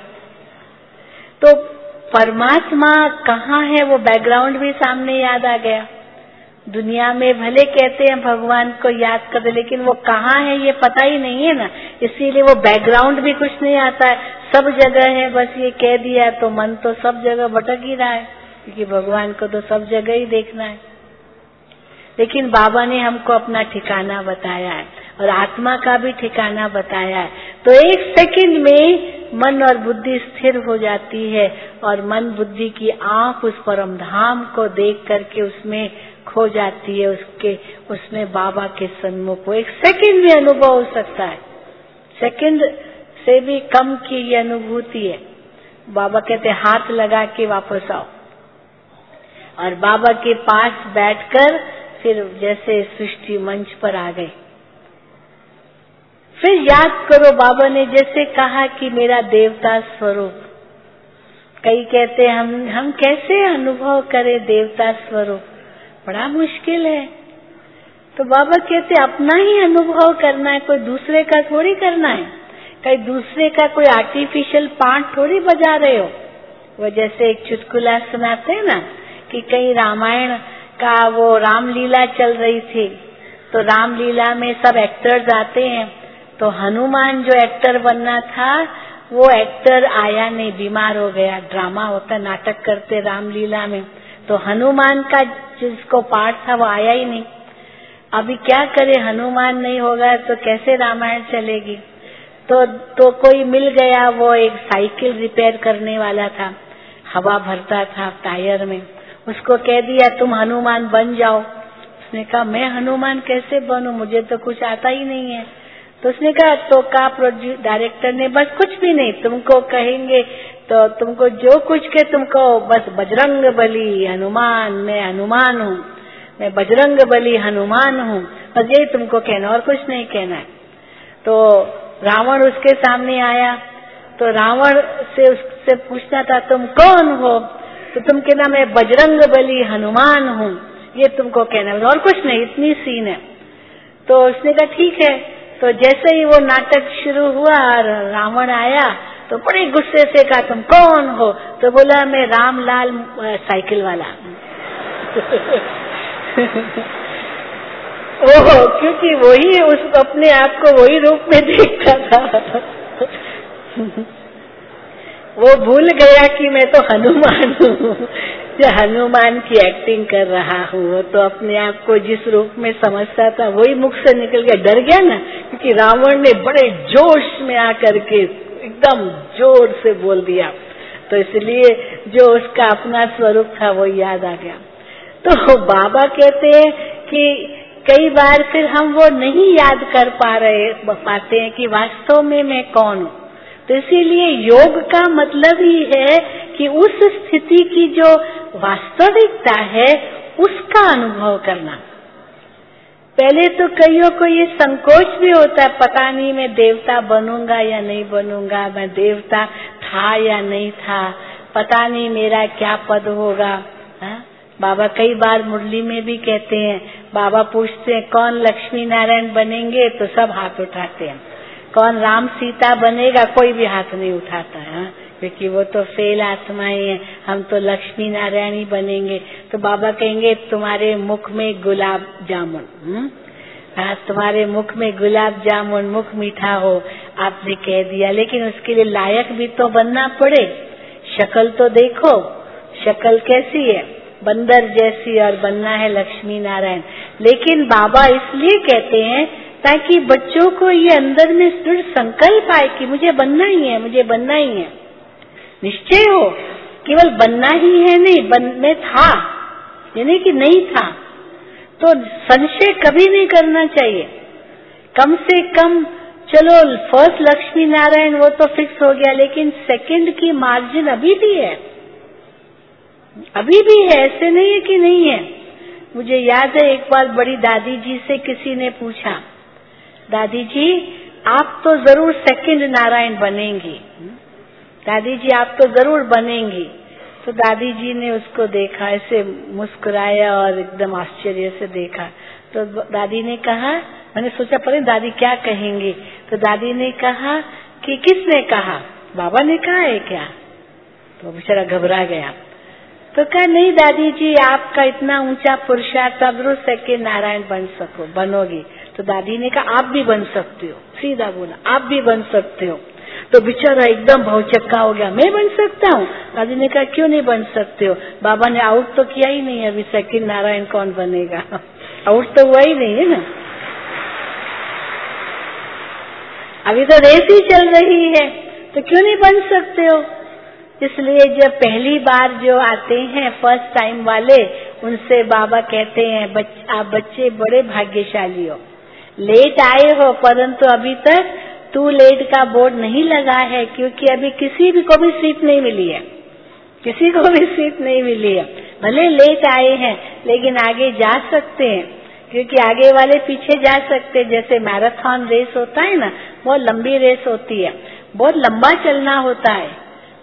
तो परमात्मा कहाँ है, वो बैकग्राउंड भी सामने याद आ गया। दुनिया में भले कहते हैं भगवान को याद कर दे, लेकिन वो कहाँ है ये पता ही नहीं है ना, इसीलिए वो बैकग्राउंड भी कुछ नहीं आता है। सब जगह है, बस ये कह दिया तो मन तो सब जगह भटक ही रहा है, क्योंकि भगवान को तो सब जगह ही देखना है। लेकिन बाबा ने हमको अपना ठिकाना बताया है और आत्मा का भी ठिकाना बताया है। तो एक सेकंड में मन और बुद्धि स्थिर हो जाती है, और मन बुद्धि की आंख उस परम धाम को देख करके उसमें खो जाती है, उसमें बाबा के सन्मुख एक सेकंड में अनुभव हो सकता है। सेकंड से भी कम की ये अनुभूति है। बाबा कहते हाथ लगा के वापस आओ, और बाबा के पास बैठकर फिर जैसे सृष्टि मंच पर आ गए। फिर याद करो, बाबा ने जैसे कहा कि मेरा देवता स्वरूप, कई कहते हम कैसे अनुभव करें देवता स्वरूप, बड़ा मुश्किल है। तो बाबा कहते अपना ही अनुभव करना है, कोई दूसरे का थोड़ी करना है। कहीं दूसरे का कोई आर्टिफिशियल पार्ट थोड़ी बजा रहे हो। वो जैसे एक चुटकुला सुनाते हैं ना कि कहीं रामायण का वो रामलीला चल रही थी, तो रामलीला में सब एक्टर्स आते हैं, तो हनुमान जो एक्टर बनना था वो एक्टर आया नहीं, बीमार हो गया। ड्रामा होता, नाटक करते रामलीला में, तो हनुमान का जिसको पार्ट था वो आया ही नहीं। अभी क्या करे, हनुमान नहीं होगा तो कैसे रामायण चलेगी। तो कोई मिल गया, वो एक साइकिल रिपेयर करने वाला था, हवा भरता था टायर में। उसको कह दिया तुम हनुमान बन जाओ। उसने कहा मैं हनुमान कैसे बनूं, मुझे तो कुछ आता ही नहीं है। तो उसने कहा तो का डायरेक्टर ने बस कुछ भी नहीं, तुमको कहेंगे तो तुमको जो कुछ के तुमको बस बजरंग बली हनुमान, मैं हनुमान हूँ, मैं बजरंग बली हनुमान हूँ, बस यही तुमको कहना, और कुछ नहीं कहना है। तो रावण उसके सामने आया, तो रावण से उससे पूछना था तुम कौन हो, तो तुम कहना मैं बजरंग बली हनुमान हूँ, ये तुमको कहना, और कुछ नहीं, इतनी सीन है। तो उसने कहा ठीक है। तो जैसे ही वो नाटक शुरू हुआ और रावण आया तो बड़े गुस्से से कहा तुम कौन हो, तो बोला मैं रामलाल साइकिल वाला। ओह, क्योंकि वही उस अपने आप को वही रूप में देखता था। वो भूल गया कि मैं तो हनुमान हूँ, जो हनुमान की एक्टिंग कर रहा हूँ। वो तो अपने आप को जिस रूप में समझता था वही मुख से निकल गया, डर गया ना, क्योंकि रावण ने बड़े जोश में आकर के एकदम जोर से बोल दिया, तो इसलिए जो उसका अपना स्वरूप था वो याद आ गया। तो बाबा कहते हैं कि कई बार फिर हम वो नहीं याद कर पाते हैं कि वास्तव में मैं कौन हूँ। तो इसीलिए योग का मतलब ही है कि उस स्थिति की जो वास्तविकता है उसका अनुभव करना। पहले तो कईयों को ये संकोच भी होता है, पता नहीं मैं देवता बनूंगा या नहीं बनूंगा, मैं देवता था या नहीं था, पता नहीं मेरा क्या पद होगा। बाबा कई बार मुरली में भी कहते हैं, बाबा पूछते हैं कौन लक्ष्मी नारायण बनेंगे, तो सब हाथ उठाते हैं। कौन राम सीता बनेगा, कोई भी हाथ नहीं उठाता है, क्योंकि वो तो फेल आत्माएं हैं, हम तो लक्ष्मी नारायण ही बनेंगे। तो बाबा कहेंगे तुम्हारे मुख में गुलाब जामुन, तुम्हारे मुख में गुलाब जामुन, मुख मीठा हो, आपने कह दिया, लेकिन उसके लिए लायक भी तो बनना पड़े। शक्ल तो देखो, शक्ल कैसी है, बंदर जैसी, और बनना है लक्ष्मी नारायण। लेकिन बाबा इसलिए कहते हैं ताकि बच्चों को ये अंदर में दृढ़ संकल्प आए कि मुझे बनना ही है, मुझे बनना ही है। निश्चय हो, केवल बनना ही है नहीं, मैं था यानी कि नहीं था, तो संशय कभी नहीं करना चाहिए। कम से कम चलो फर्स्ट लक्ष्मी नारायण वो तो फिक्स हो गया, लेकिन सेकंड की मार्जिन अभी भी है, अभी भी है, ऐसे नहीं है कि नहीं है। मुझे याद है एक बार बड़ी दादी जी से किसी ने पूछा, दादी जी आप तो जरूर सेकंड नारायण बनेंगी, दादी जी आप तो जरूर बनेंगी। तो दादी जी ने उसको देखा, ऐसे मुस्कुराया और एकदम आश्चर्य से देखा। तो दादी ने कहा, मैंने सोचा पता दादी क्या कहेंगी, तो दादी ने कहा कि किसने कहा, बाबा ने कहा है क्या? तो बेचारा घबरा गया। तो कहा नहीं दादी जी आपका इतना ऊंचा पुरुषार्थ, आप जरूर सेकंड नारायण बनोगी। तो दादी ने कहा आप भी बन सकते हो, सीधा बोला आप भी बन सकते हो। तो बेचारा एकदम भौचक्का हो गया, मैं बन सकता हूँ? दादी ने कहा क्यों नहीं बन सकते हो, बाबा ने आउट तो किया ही नहीं, अभी सेकंड नारायण कौन बनेगा, आउट तो हुआ ही नहीं है ना, अभी तो रेस ही चल रही है, तो क्यों नहीं बन सकते हो? इसलिए जब पहली बार जो आते हैं फर्स्ट टाइम वाले, उनसे बाबा कहते हैं आप बच्चे बड़े भाग्यशाली हो, लेट आए हो परंतु अभी तक टू लेट का बोर्ड नहीं लगा है, क्योंकि अभी किसी भी को भी सीट नहीं मिली है, किसी को भी सीट नहीं मिली है। भले लेट आए हैं लेकिन आगे जा सकते हैं, क्योंकि आगे वाले पीछे जा सकते हैं। जैसे मैराथन रेस होता है ना, बहुत लंबी रेस होती है, बहुत लंबा चलना होता है,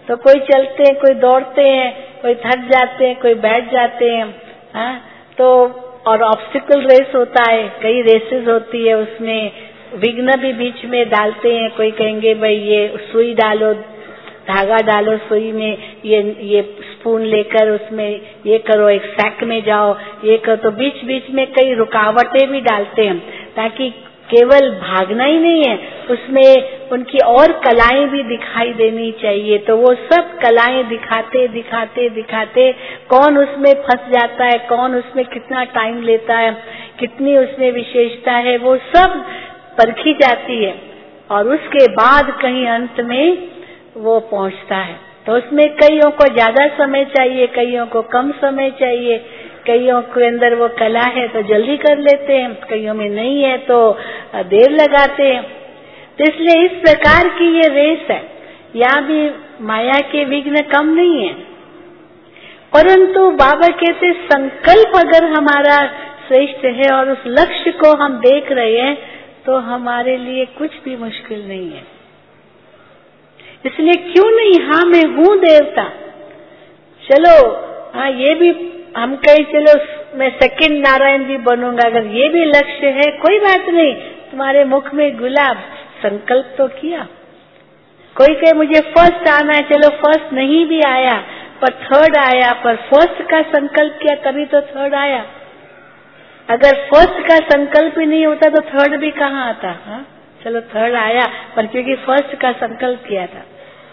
तो कोई चलते हैं, कोई दौड़ते हैं, कोई थक जाते हैं, कोई बैठ जाते हैं। हाँ, तो और ऑब्स्टिकल रेस होता है, कई रेसेस होती है, उसमें विघ्न भी बीच में डालते हैं। कोई कहेंगे भाई ये सुई डालो, धागा डालो सुई में, ये स्पून लेकर उसमें ये करो, एक सैक में जाओ, ये करो। तो बीच बीच में कई रुकावटें भी डालते हैं, ताकि केवल भागना ही नहीं है, उसमें उनकी और कलाएं भी दिखाई देनी चाहिए। तो वो सब कलाएं दिखाते दिखाते दिखाते कौन उसमें फंस जाता है, कौन उसमें कितना टाइम लेता है, कितनी उसमें विशेषता है, वो सब परखी जाती है। और उसके बाद कहीं अंत में वो पहुंचता है। तो उसमें कईयों को ज्यादा समय चाहिए, कईयों को कम समय चाहिए, कईयों के अंदर वो कला है तो जल्दी कर लेते हैं, कईयों में नहीं है तो देर लगाते हैं। तो इसलिए इस प्रकार की ये रेस है। यहाँ भी माया के विघ्न कम नहीं है, परंतु बाबा कहते संकल्प अगर हमारा श्रेष्ठ है और उस लक्ष्य को हम देख रहे हैं तो हमारे लिए कुछ भी मुश्किल नहीं है। इसलिए क्यों नहीं, हाँ मैं हूँ देवता, चलो हाँ ये भी हम कहीं, चलो मैं सेकंड नारायण भी बनूंगा, अगर ये भी लक्ष्य है कोई बात नहीं। तुम्हारे मुख में गुलाब, संकल्प तो किया। कोई कहे मुझे फर्स्ट आना है, चलो फर्स्ट नहीं भी आया पर थर्ड आया, पर फर्स्ट का संकल्प किया तभी तो थर्ड आया। अगर फर्स्ट का संकल्प ही नहीं होता तो थर्ड भी कहाँ आता। हाँ चलो थर्ड आया, पर क्योंकि फर्स्ट का संकल्प किया था।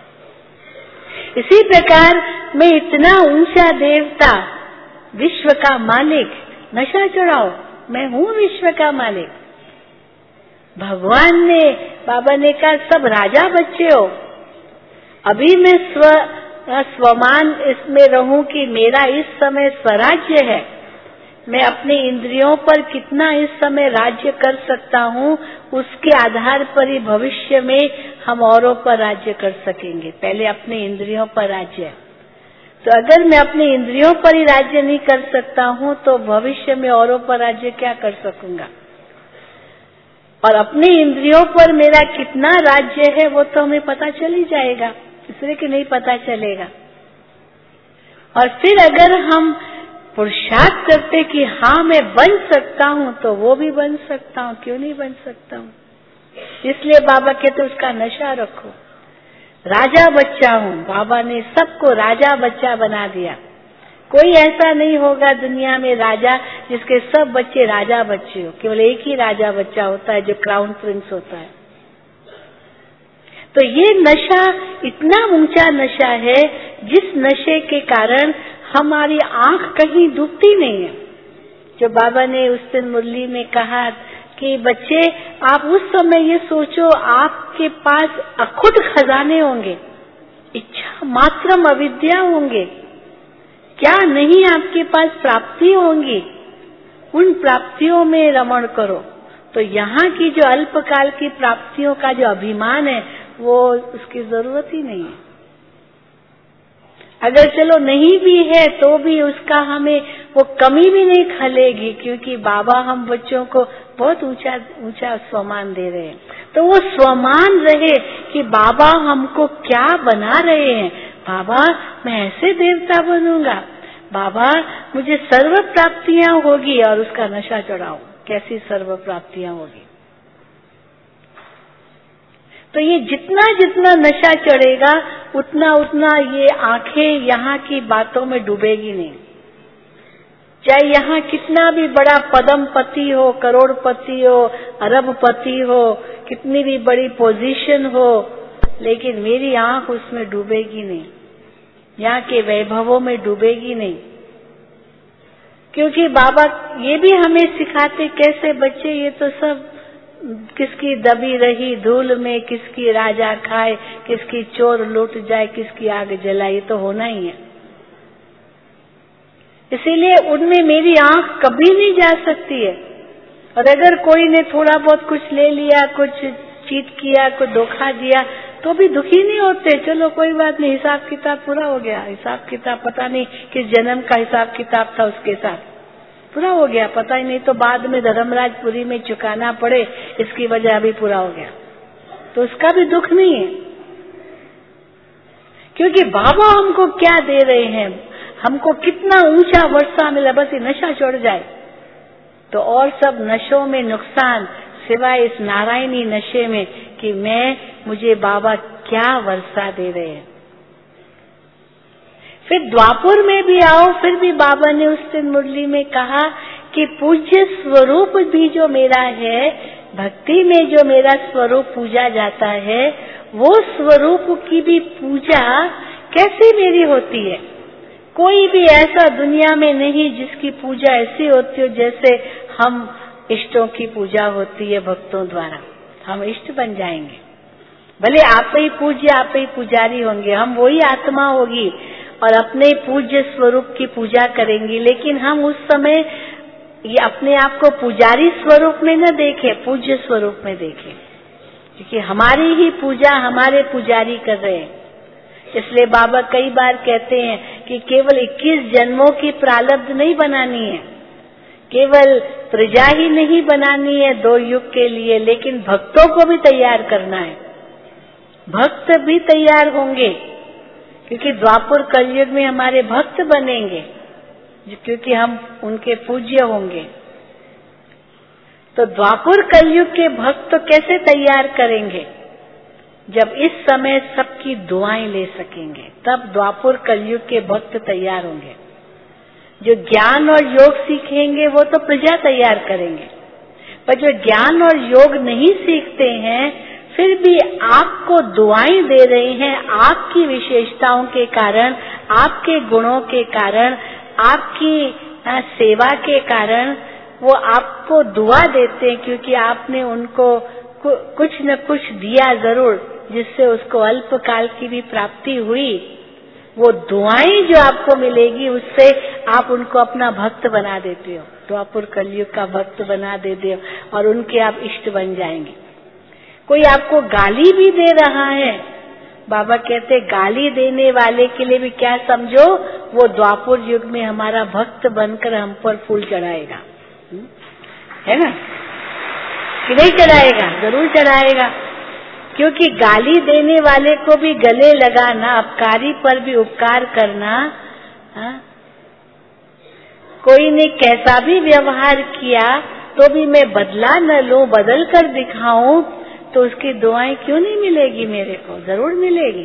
इसी प्रकार मैं इतना ऊंचा देवता, विश्व का मालिक, नशा चढ़ाओ, मैं हूँ विश्व का मालिक। भगवान ने, बाबा ने कहा सब राजा बच्चे हो। अभी मैं स्वमान इसमें रहूं कि मेरा इस समय स्वराज्य है, मैं अपने इंद्रियों पर कितना इस समय राज्य कर सकता हूँ, उसके आधार पर ही भविष्य में हम औरों पर राज्य कर सकेंगे। पहले अपने इंद्रियों पर राज्य। तो अगर मैं अपने इंद्रियों पर ही राज्य नहीं कर सकता हूँ तो भविष्य में औरों पर राज्य क्या कर सकूंगा। और अपने इंद्रियों पर मेरा कितना राज्य है वो तो हमें पता चल ही जाएगा, इसलिए कि नहीं पता चलेगा। और फिर अगर हम पुरुषार्थ करते कि हाँ मैं बन सकता हूँ तो वो भी बन सकता हूँ, क्यों नहीं बन सकता हूँ। इसलिए बाबा कहते उसका नशा रखो। राजा बच्चा हूँ, बाबा ने सबको राजा बच्चा बना दिया। कोई ऐसा नहीं होगा दुनिया में राजा जिसके सब बच्चे राजा बच्चे हो, केवल एक ही राजा बच्चा होता है जो क्राउन प्रिंस होता है। तो ये नशा इतना ऊंचा नशा है जिस नशे के कारण हमारी आंख कहीं डूबती नहीं है। जो बाबा ने उस दिन मुरली में कहा कि बच्चे आप उस समय ये सोचो आपके पास अखुट खजाने होंगे, इच्छा मात्रम अविद्या होंगे, क्या नहीं आपके पास प्राप्ति होंगी, उन प्राप्तियों में रमण करो। तो यहाँ की जो अल्पकाल की प्राप्तियों का जो अभिमान है वो उसकी जरूरत ही नहीं है। अगर चलो नहीं भी है तो भी उसका हमें वो कमी भी नहीं खलेगी, क्योंकि बाबा हम बच्चों को बहुत ऊंचा ऊंचा स्वमान दे रहे हैं। तो वो स्वमान रहे कि बाबा हमको क्या बना रहे हैं। बाबा मैं ऐसे देवता बनूंगा, बाबा मुझे सर्व प्राप्तियां होगी, और उसका नशा चढ़ाओ कैसी सर्व प्राप्तियां होगी। तो ये जितना जितना नशा चढ़ेगा उतना उतना ये आंखें यहाँ की बातों में डूबेगी नहीं। चाहे यहाँ कितना भी बड़ा पदमपति हो, करोड़पति हो, अरबपति हो, कितनी भी बड़ी पोजीशन हो, लेकिन मेरी आंख उसमें डूबेगी नहीं, यहाँ के वैभवों में डूबेगी नहीं। क्योंकि बाबा ये भी हमें सिखाते कैसे बच्चे, ये तो सब किसकी दबी रही धूल में, किसकी राजा खाए, किसकी चोर लूट जाए, किसकी आग जलाए, ये तो होना ही है। इसीलिए उनमें मेरी आंख कभी नहीं जा सकती है। और अगर कोई ने थोड़ा बहुत कुछ ले लिया, कुछ चीट किया, कुछ धोखा दिया, तो भी दुखी नहीं होते। चलो कोई बात नहीं, हिसाब किताब पूरा हो गया। हिसाब किताब पता नहीं किस जन्म का हिसाब किताब था उसके साथ, पूरा हो गया, पता ही नहीं। तो बाद में धर्मराजपुरी में चुकाना पड़े, इसकी वजह अभी पूरा हो गया, तो उसका भी दुख नहीं है। क्योंकि बाबा हमको क्या दे रहे हैं, हमको कितना ऊंचा वर्षा मिला, बस ये नशा चढ़ जाए तो और सब नशों में नुकसान, सिवाय इस नारायणी नशे में कि मुझे बाबा क्या वर्षा दे रहे हैं। फिर द्वापुर में भी आओ, फिर भी बाबा ने उस दिन मुरली में कहा कि पूज्य स्वरूप भी जो मेरा है, भक्ति में जो मेरा स्वरूप पूजा जाता है, वो स्वरूप की भी पूजा कैसे मेरी होती है। कोई भी ऐसा दुनिया में नहीं जिसकी पूजा ऐसी होती हो जैसे हम इष्टों की पूजा होती है भक्तों द्वारा। हम इष्ट बन जाएंगे, भले आप ही पूज्य, आप ही पुजारी होंगे, हम वही आत्मा होगी और अपने पूज्य स्वरूप की पूजा करेंगी। लेकिन हम उस समय ये अपने आप को पुजारी स्वरूप में न देखें, पूज्य स्वरूप में देखें, क्योंकि हमारी ही पूजा हमारे पुजारी कर रहे हैं। इसलिए बाबा कई बार कहते हैं कि केवल 21 जन्मों की प्रारब्ध नहीं बनानी है, केवल प्रजा ही नहीं बनानी है 2 युग के लिए, लेकिन भक्तों को भी तैयार करना है। भक्त भी तैयार होंगे क्योंकि द्वापुर कलयुग में हमारे भक्त बनेंगे, क्योंकि हम उनके पूज्य होंगे। तो द्वापुर कलयुग के भक्त तो कैसे तैयार करेंगे, जब इस समय सबकी दुआएं ले सकेंगे, तब द्वापुर कलयुग के भक्त तैयार होंगे। जो ज्ञान और योग सीखेंगे वो तो प्रजा तैयार करेंगे, पर जो ज्ञान और योग नहीं सीखते हैं फिर भी आपको दुआएं दे रहे हैं, आपकी विशेषताओं के कारण, आपके गुणों के कारण, आपकी सेवा के कारण वो आपको दुआ देते हैं, क्योंकि आपने उनको कुछ न कुछ दिया जरूर, जिससे उसको अल्पकाल की भी प्राप्ति हुई। वो दुआएं जो आपको मिलेगी उससे आप उनको अपना भक्त बना देते हो, द्वापुर कलयुग का भक्त बना देते हो और उनके आप इष्ट बन जाएंगे। कोई आपको गाली भी दे रहा है, बाबा कहते गाली देने वाले के लिए भी क्या समझो, वो द्वापुर युग में हमारा भक्त बनकर हम पर फूल चढ़ाएगा, है ना, कि नहीं चढ़ाएगा? जरूर चढ़ाएगा, क्योंकि गाली देने वाले को भी गले लगाना, अपकारी पर भी उपकार करना। कोई ने कैसा भी व्यवहार किया तो भी मैं बदला न लूं, बदल कर दिखाऊं, तो उसकी दुआएं क्यों नहीं मिलेगी मेरे को? जरूर मिलेगी।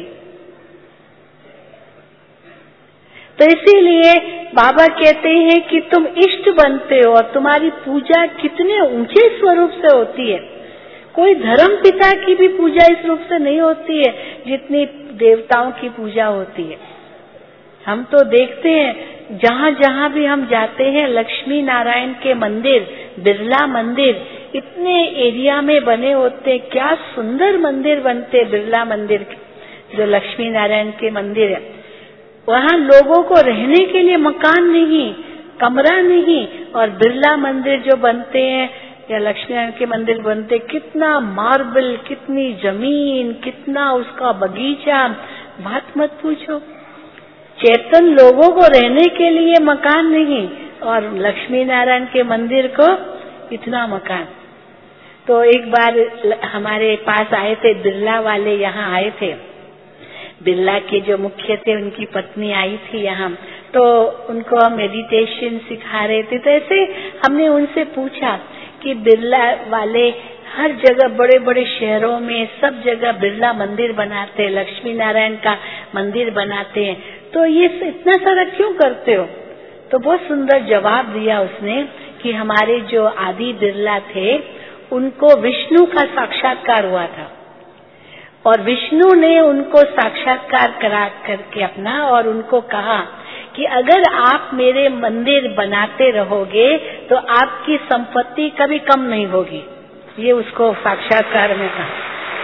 तो इसीलिए बाबा कहते हैं कि तुम इष्ट बनते हो और तुम्हारी पूजा कितने ऊंचे स्वरूप से होती है। कोई धर्म पिता की भी पूजा इस रूप से नहीं होती है जितनी देवताओं की पूजा होती है। हम तो देखते हैं जहाँ जहाँ भी हम जाते हैं, लक्ष्मी नारायण के मंदिर, बिरला मंदिर इतने एरिया में बने होते हैं, क्या सुंदर मंदिर बनते, बिरला मंदिर जो लक्ष्मी नारायण के मंदिर है। वहाँ लोगों को रहने के लिए मकान नहीं, कमरा नहीं, और बिरला मंदिर जो बनते हैं या लक्ष्मी नारायण के मंदिर बनते, कितना मार्बल, कितनी जमीन, कितना उसका बगीचा, बात मत पूछो। चेतन लोगों को रहने के लिए मकान नहीं और लक्ष्मी नारायण के मंदिर को इतना मकान। तो एक बार हमारे पास आए थे बिरला वाले, यहाँ आए थे, बिरला के जो मुख्य थे उनकी पत्नी आई थी यहाँ, तो उनको हम मेडिटेशन सिखा रहे थे। तो ऐसे हमने उनसे पूछा कि बिरला वाले हर जगह, बड़े बड़े शहरों में सब जगह बिरला मंदिर बनाते हैं, लक्ष्मी नारायण का मंदिर बनाते हैं, तो ये इतना सारा क्यों करते हो? तो बहुत सुंदर जवाब दिया उसने कि हमारे जो आदि बिरला थे उनको विष्णु का साक्षात्कार हुआ था और विष्णु ने उनको साक्षात्कार करा करके अपना और उनको कहा कि अगर आप मेरे मंदिर बनाते रहोगे तो आपकी संपत्ति कभी कम नहीं होगी। ये उसको साक्षात्कार में कहा,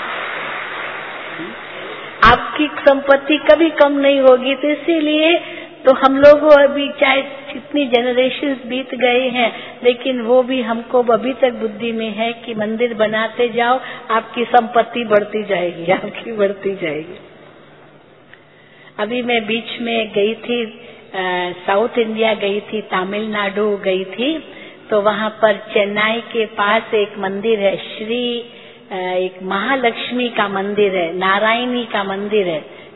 आपकी संपत्ति कभी कम नहीं होगी। तो इसीलिए तो हम लोग अभी चाहे कितनी जनरेशंस बीत गए हैं, लेकिन वो भी हमको अभी तक बुद्धि में है कि मंदिर बनाते जाओ, आपकी संपत्ति बढ़ती जाएगी, आपकी बढ़ती जाएगी। अभी मैं बीच में गई थी, साउथ इंडिया गई थी, तमिलनाडु गई थी, तो वहाँ पर चेन्नई के पास एक मंदिर है, एक महालक्ष्मी का मंदिर है, नारायणी का मंदिर है,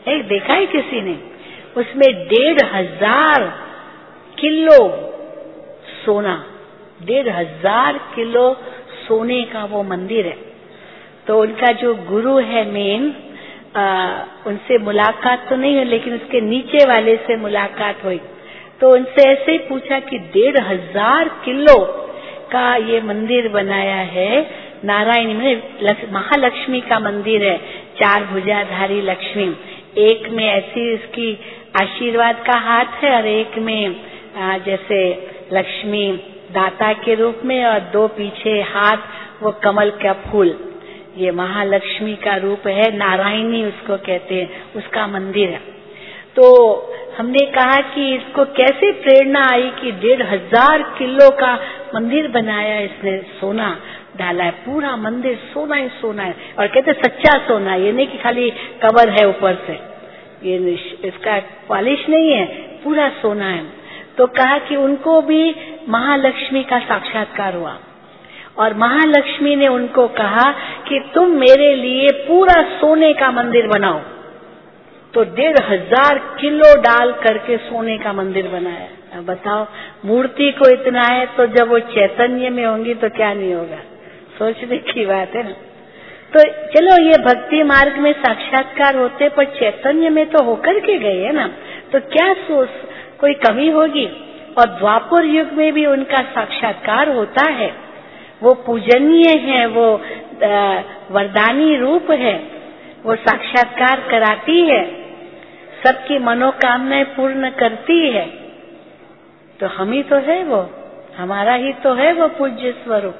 देखा है किसी ने? उसमें 1,500 किलो सोना, 1,500 किलो सोने का वो मंदिर है। तो उनका जो गुरु है मेन, उनसे मुलाकात तो नहीं हुई, लेकिन उसके नीचे वाले से मुलाकात हुई। तो उनसे ऐसे ही पूछा कि 1,500 किलो का ये मंदिर बनाया है, नारायणी में महालक्ष्मी का मंदिर है, 4 भुजाधारी लक्ष्मी, एक में ऐसी इसकी आशीर्वाद का हाथ है और एक में जैसे लक्ष्मी दाता के रूप में, और 2 पीछे हाथ वो कमल का फूल, ये महालक्ष्मी का रूप है, नारायणी उसको कहते हैं, उसका मंदिर है। तो हमने कहा कि इसको कैसे प्रेरणा आई कि 1,500 किलो का मंदिर बनाया इसने, सोना डाला है, पूरा मंदिर सोना ही सोना है, और कहते सच्चा सोना, ये नहीं कि खाली कवर है ऊपर से, ये इसका पॉलिश नहीं है, पूरा सोना है। तो कहा कि उनको भी महालक्ष्मी का साक्षात्कार हुआ, और महालक्ष्मी ने उनको कहा कि तुम मेरे लिए पूरा सोने का मंदिर बनाओ। तो 1,500 किलो डाल करके सोने का मंदिर बनाया। अब बताओ, मूर्ति को इतना है, तो जब वो चैतन्य में होंगी तो क्या नहीं होगा, सोचने की बात है ना। तो चलो ये भक्ति मार्ग में साक्षात्कार होते, पर चैतन्य में तो होकर के गए है ना, तो क्या कोई कमी होगी। और द्वापर युग में भी उनका साक्षात्कार होता है, वो पूजनीय है, वो वरदानी रूप है, वो साक्षात्कार कराती है, सबकी मनोकामनाएं पूर्ण करती है। तो हम ही तो है वो, हमारा ही तो है वो पूज्य स्वरूप।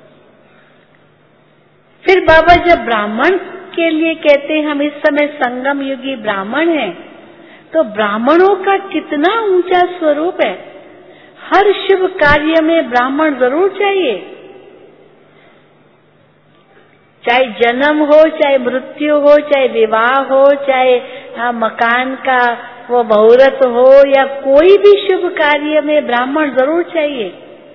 फिर बाबा जब ब्राह्मण के लिए कहते हैं हम इस समय संगम युगी ब्राह्मण हैं, तो ब्राह्मणों का कितना ऊंचा स्वरूप है। हर शुभ कार्य में ब्राह्मण जरूर चाहिए, चाहे जन्म हो, चाहे मृत्यु हो, चाहे विवाह हो, चाहे मकान का वो मुहूर्त हो, या कोई भी शुभ कार्य में ब्राह्मण जरूर चाहिए।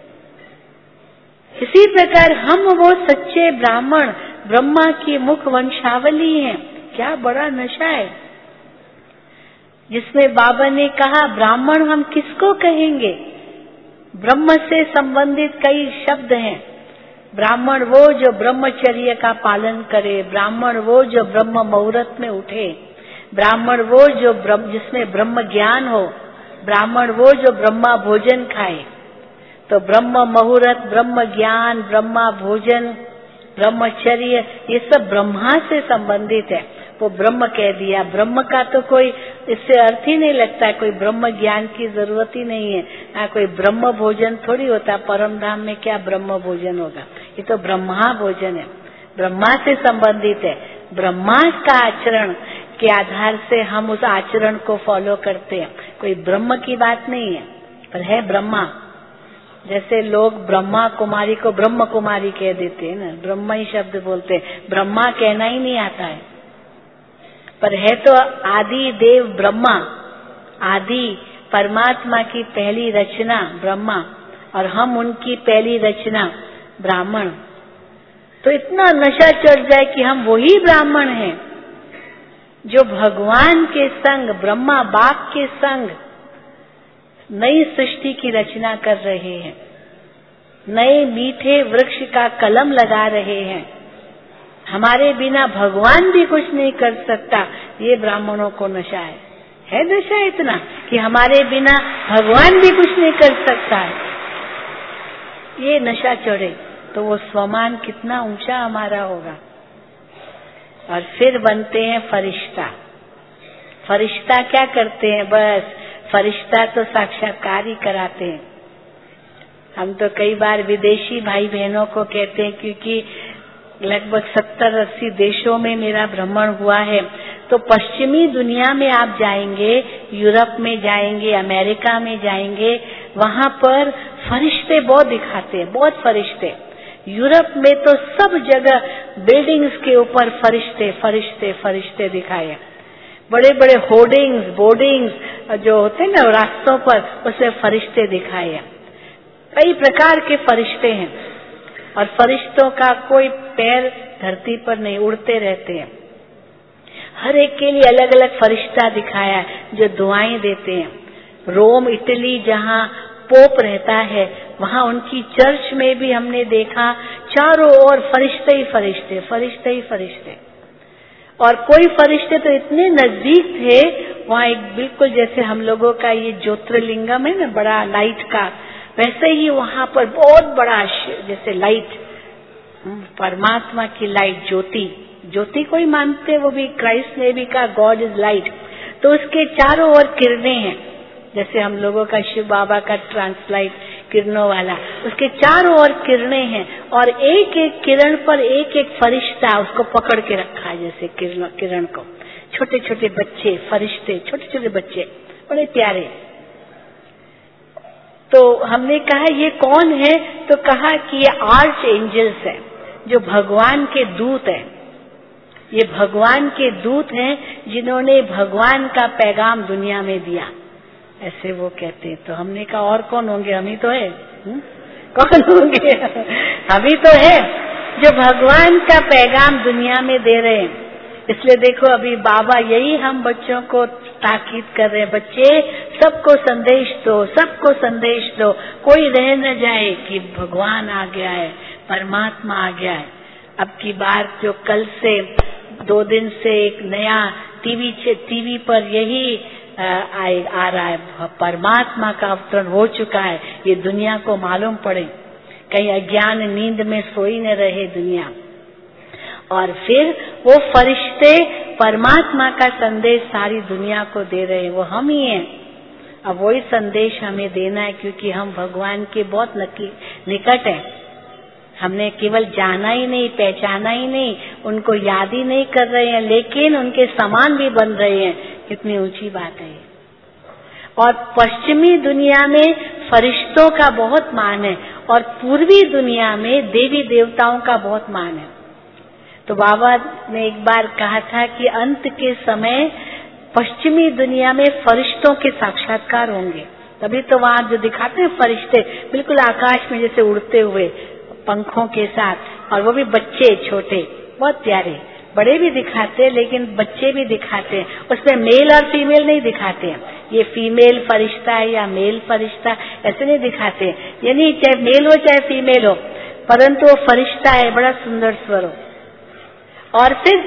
इसी प्रकार हम वो सच्चे ब्राह्मण ब्रह्मा की मुख वंशावली हैं। क्या बड़ा नशा है, जिसमें बाबा ने कहा ब्राह्मण हम किसको कहेंगे। ब्रह्म से संबंधित कई शब्द हैं। ब्राह्मण वो जो ब्रह्मचर्य का पालन करे, ब्राह्मण वो जो ब्रह्म मुहूर्त में उठे, ब्राह्मण वो जो जिसमें ब्रह्म ज्ञान हो, ब्राह्मण वो जो ब्रह्मा भोजन खाए। तो ब्रह्म मुहूर्त, ब्रह्म ज्ञान, ब्रह्मा भोजन, ब्रह्मचर्य, ये सब ब्रह्मा से संबंधित है। वो ब्रह्म कह दिया। ब्रह्म का तो कोई इससे अर्थ ही नहीं लगता है, कोई ब्रह्म ज्ञान की जरूरत ही नहीं है, कोई ब्रह्म भोजन थोड़ी होता। परम धाम में क्या ब्रह्म भोजन होगा, ये तो ब्रह्मा भोजन है, ब्रह्मा से संबंधित है। ब्रह्मा का आचरण के आधार से हम उस आचरण को फॉलो करते हैं, कोई ब्रह्म की बात नहीं है, पर है ब्रह्मा। जैसे लोग ब्रह्मा कुमारी को ब्रह्म कुमारी कह देते हैं ना, ब्रह्मा ही शब्द बोलते हैं, ब्रह्मा कहना ही नहीं आता है, पर है तो आदि देव ब्रह्मा, आदि परमात्मा की पहली रचना ब्रह्मा, और हम उनकी पहली रचना ब्राह्मण। तो इतना नशा चढ़ जाए कि हम वही ब्राह्मण हैं जो भगवान के संग, ब्रह्मा बाप के संग नई सृष्टि की रचना कर रहे हैं, नए मीठे वृक्ष का कलम लगा रहे हैं। हमारे बिना भगवान भी कुछ नहीं कर सकता, ये ब्राह्मणों को नशा है नशा इतना कि हमारे बिना भगवान भी कुछ नहीं कर सकता है। ये नशा चढ़े तो वो स्वमान कितना ऊंचा हमारा होगा। और फिर बनते हैं फरिश्ता। फरिश्ता क्या करते हैं, बस फरिश्ता तो साक्षात्कार ही कराते हैं। हम तो कई बार विदेशी भाई बहनों को कहते हैं, क्योंकि लगभग 70-80 देशों में मेरा भ्रमण हुआ है, तो पश्चिमी दुनिया में आप जाएंगे, यूरोप में जाएंगे, अमेरिका में जाएंगे, वहां पर फरिश्ते बहुत दिखाते हैं, बहुत फरिश्ते। यूरोप में तो सब जगह बिल्डिंग्स के ऊपर फरिश्ते फरिश्ते फरिश्ते दिखाए, बड़े बड़े होर्डिंग्स बोर्डिंग्स जो होते हैं ना रास्तों पर, उसमें फरिश्ते दिखाए हैं। कई प्रकार के फरिश्ते हैं, और फरिश्तों का कोई पैर धरती पर नहीं, उड़ते रहते हैं। हर एक के लिए अलग अलग फरिश्ता दिखाया जो दुआएं देते हैं। रोम इटली जहाँ पोप रहता है, वहाँ उनकी चर्च में भी हमने देखा चारों ओर फरिश्ते ही फरिश्ते, फरिश्ते ही फरिश्ते। और कोई फरिश्ते तो इतने नजदीक थे, वहाँ एक बिल्कुल जैसे हम लोगों का ये ज्योतिर्लिंगम है ना बड़ा लाइट का, वैसे ही वहाँ पर बहुत बड़ा जैसे लाइट, परमात्मा की लाइट, ज्योति, ज्योति को ही मानते हैं, वो भी क्राइस्ट ने भी कहा गॉड इज लाइट। तो उसके चारों ओर किरणें हैं, जैसे हम लोगों का शिव बाबा का ट्रांसलाइट किरणों वाला, उसके चारों ओर किरणें हैं और एक एक किरण पर एक एक फरिश्ता उसको पकड़ के रखा है, जैसे किरण को। छोटे छोटे बच्चे, फरिश्ते, छोटे छोटे बच्चे, बड़े प्यारे। तो हमने कहा ये कौन है, तो कहा कि ये आर्च एंजल्स है, जो भगवान के दूत हैं। ये भगवान के दूत हैं जिन्होंने भगवान का पैगाम दुनिया में दिया, ऐसे वो कहते हैं। तो हमने कहा और कौन होंगे, हम ही तो है, कौन होंगे, हम ही तो है जो भगवान का पैगाम दुनिया में दे रहे हैं। इसलिए देखो अभी बाबा यही हम बच्चों को ताकीद कर रहे हैं, बच्चे सबको संदेश दो, सबको संदेश दो, कोई रह न जाए कि भगवान आ गया है, परमात्मा आ गया है। अब की बार जो कल से 2 दिन से एक नया टीवी पर यही आ रहा है, परमात्मा का अवतरण हो चुका है, ये दुनिया को मालूम पड़े, कहीं अज्ञान नींद में सोई न रहे दुनिया। और फिर वो फरिश्ते परमात्मा का संदेश सारी दुनिया को दे रहे हैं, वो हम ही हैं। अब वही संदेश हमें देना है, क्योंकि हम भगवान के बहुत निकट हैं। हमने केवल जाना ही नहीं, पहचाना ही नहीं, उनको याद ही नहीं कर रहे हैं, लेकिन उनके समान भी बन रहे हैं। कितनी ऊंची बात है। और पश्चिमी दुनिया में फरिश्तों का बहुत मान है और पूर्वी दुनिया में देवी देवताओं का बहुत मान है। तो बाबा ने एक बार कहा था कि अंत के समय पश्चिमी दुनिया में फरिश्तों के साक्षात्कार होंगे। तभी तो वहाँ जो दिखाते हैं फरिश्ते बिल्कुल आकाश में जैसे उड़ते हुए पंखों के साथ, और वो भी बच्चे छोटे, बहुत प्यारे। बड़े भी दिखाते हैं लेकिन बच्चे भी दिखाते हैं, उसमें मेल और फीमेल नहीं दिखाते हैं। ये फीमेल फरिश्ता है या मेल फरिश्ता ऐसे नहीं दिखाते हैं, यानी चाहे मेल हो चाहे फीमेल हो, परंतु वो फरिश्ता है, बड़ा सुंदर स्वर हो। और फिर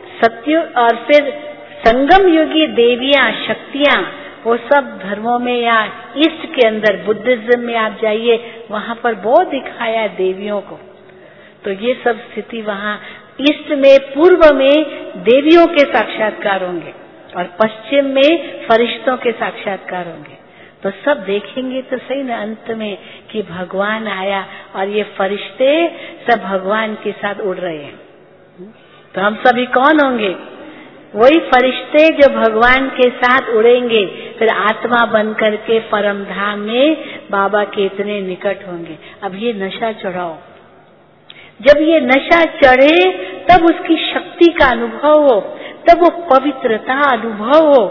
फिर संगम युगी देवियां, शक्तियां, वो सब धर्मों में या ईस्ट के अंदर बुद्धिज्म में आप जाइए, वहां पर बहुत दिखाया है देवियों को। तो ये सब स्थिति वहां ईस्ट में, पूर्व में देवियों के साक्षात्कार होंगे और पश्चिम में फरिश्तों के साक्षात्कार होंगे। तो सब देखेंगे तो सही ना अंत में कि भगवान आया और ये फरिश्ते सब भगवान के साथ उड़ रहे हैं। तो हम सभी कौन होंगे? वही फरिश्ते जो भगवान के साथ उड़ेंगे, फिर आत्मा बन करके परम धाम में बाबा के इतने निकट होंगे। अब ये नशा चढ़ाओ, जब ये नशा चढ़े तब उसकी शक्ति का अनुभव हो, तब वो पवित्रता अनुभव हो,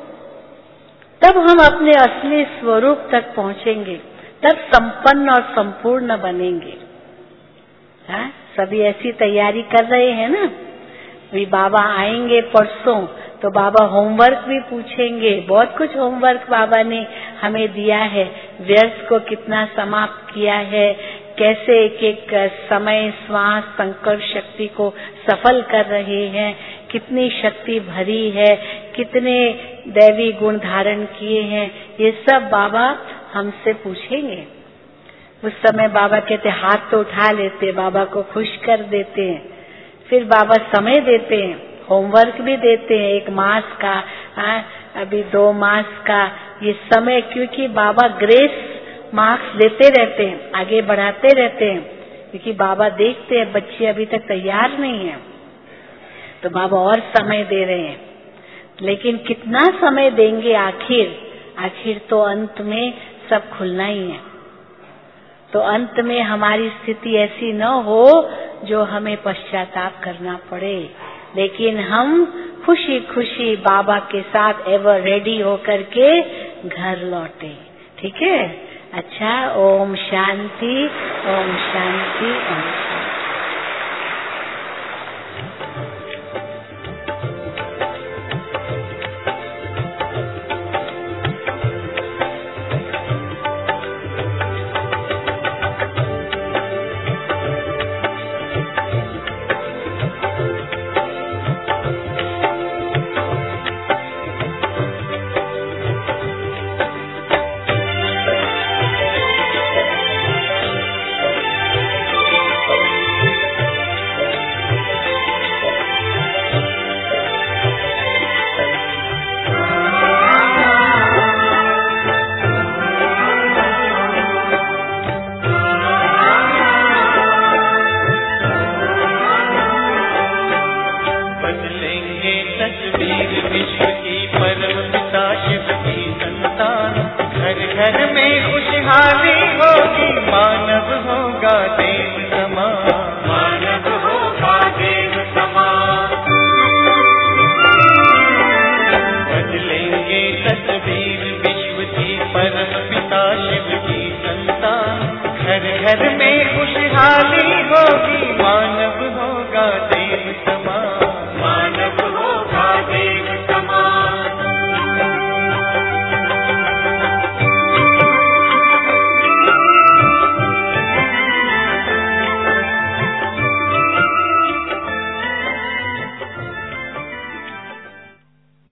तब हम अपने असली स्वरूप तक पहुंचेंगे, तब संपन्न और संपूर्ण बनेंगे। हाँ, सभी ऐसी तैयारी कर रहे हैं ना। अभी बाबा आएंगे परसों, तो बाबा होमवर्क भी पूछेंगे। बहुत कुछ होमवर्क बाबा ने हमें दिया है, व्यर्थ को कितना समाप्त किया है, कैसे एक एक समय श्वास संकल्प शक्ति को सफल कर रहे हैं, कितनी शक्ति भरी है, कितने दैवी गुण धारण किए हैं, ये सब बाबा हमसे पूछेंगे। उस समय बाबा कहते हाथ तो उठा लेते, बाबा को खुश कर देते हैं, फिर बाबा समय देते हैं, होमवर्क भी देते हैं 1 मास का, अभी 2 मास का ये समय, क्योंकि बाबा ग्रेस मार्क्स देते रहते हैं, आगे बढ़ाते रहते हैं, क्योंकि बाबा देखते हैं बच्चे अभी तक तैयार नहीं है, तो बाबा और समय दे रहे हैं। लेकिन कितना समय देंगे आखिर तो अंत में सब खुलना ही है। तो अंत में हमारी स्थिति ऐसी न हो जो हमें पश्चाताप करना पड़े, लेकिन हम खुशी खुशी बाबा के साथ एवर रेडी होकर के घर लौटे। ठीक है? अच्छा, ओम शांति, ओम शांति, ओम शांति। शरीर विश्व की परम पिता शिव की संतान, घर घर में खुशहाली होगी, मानव होगा देश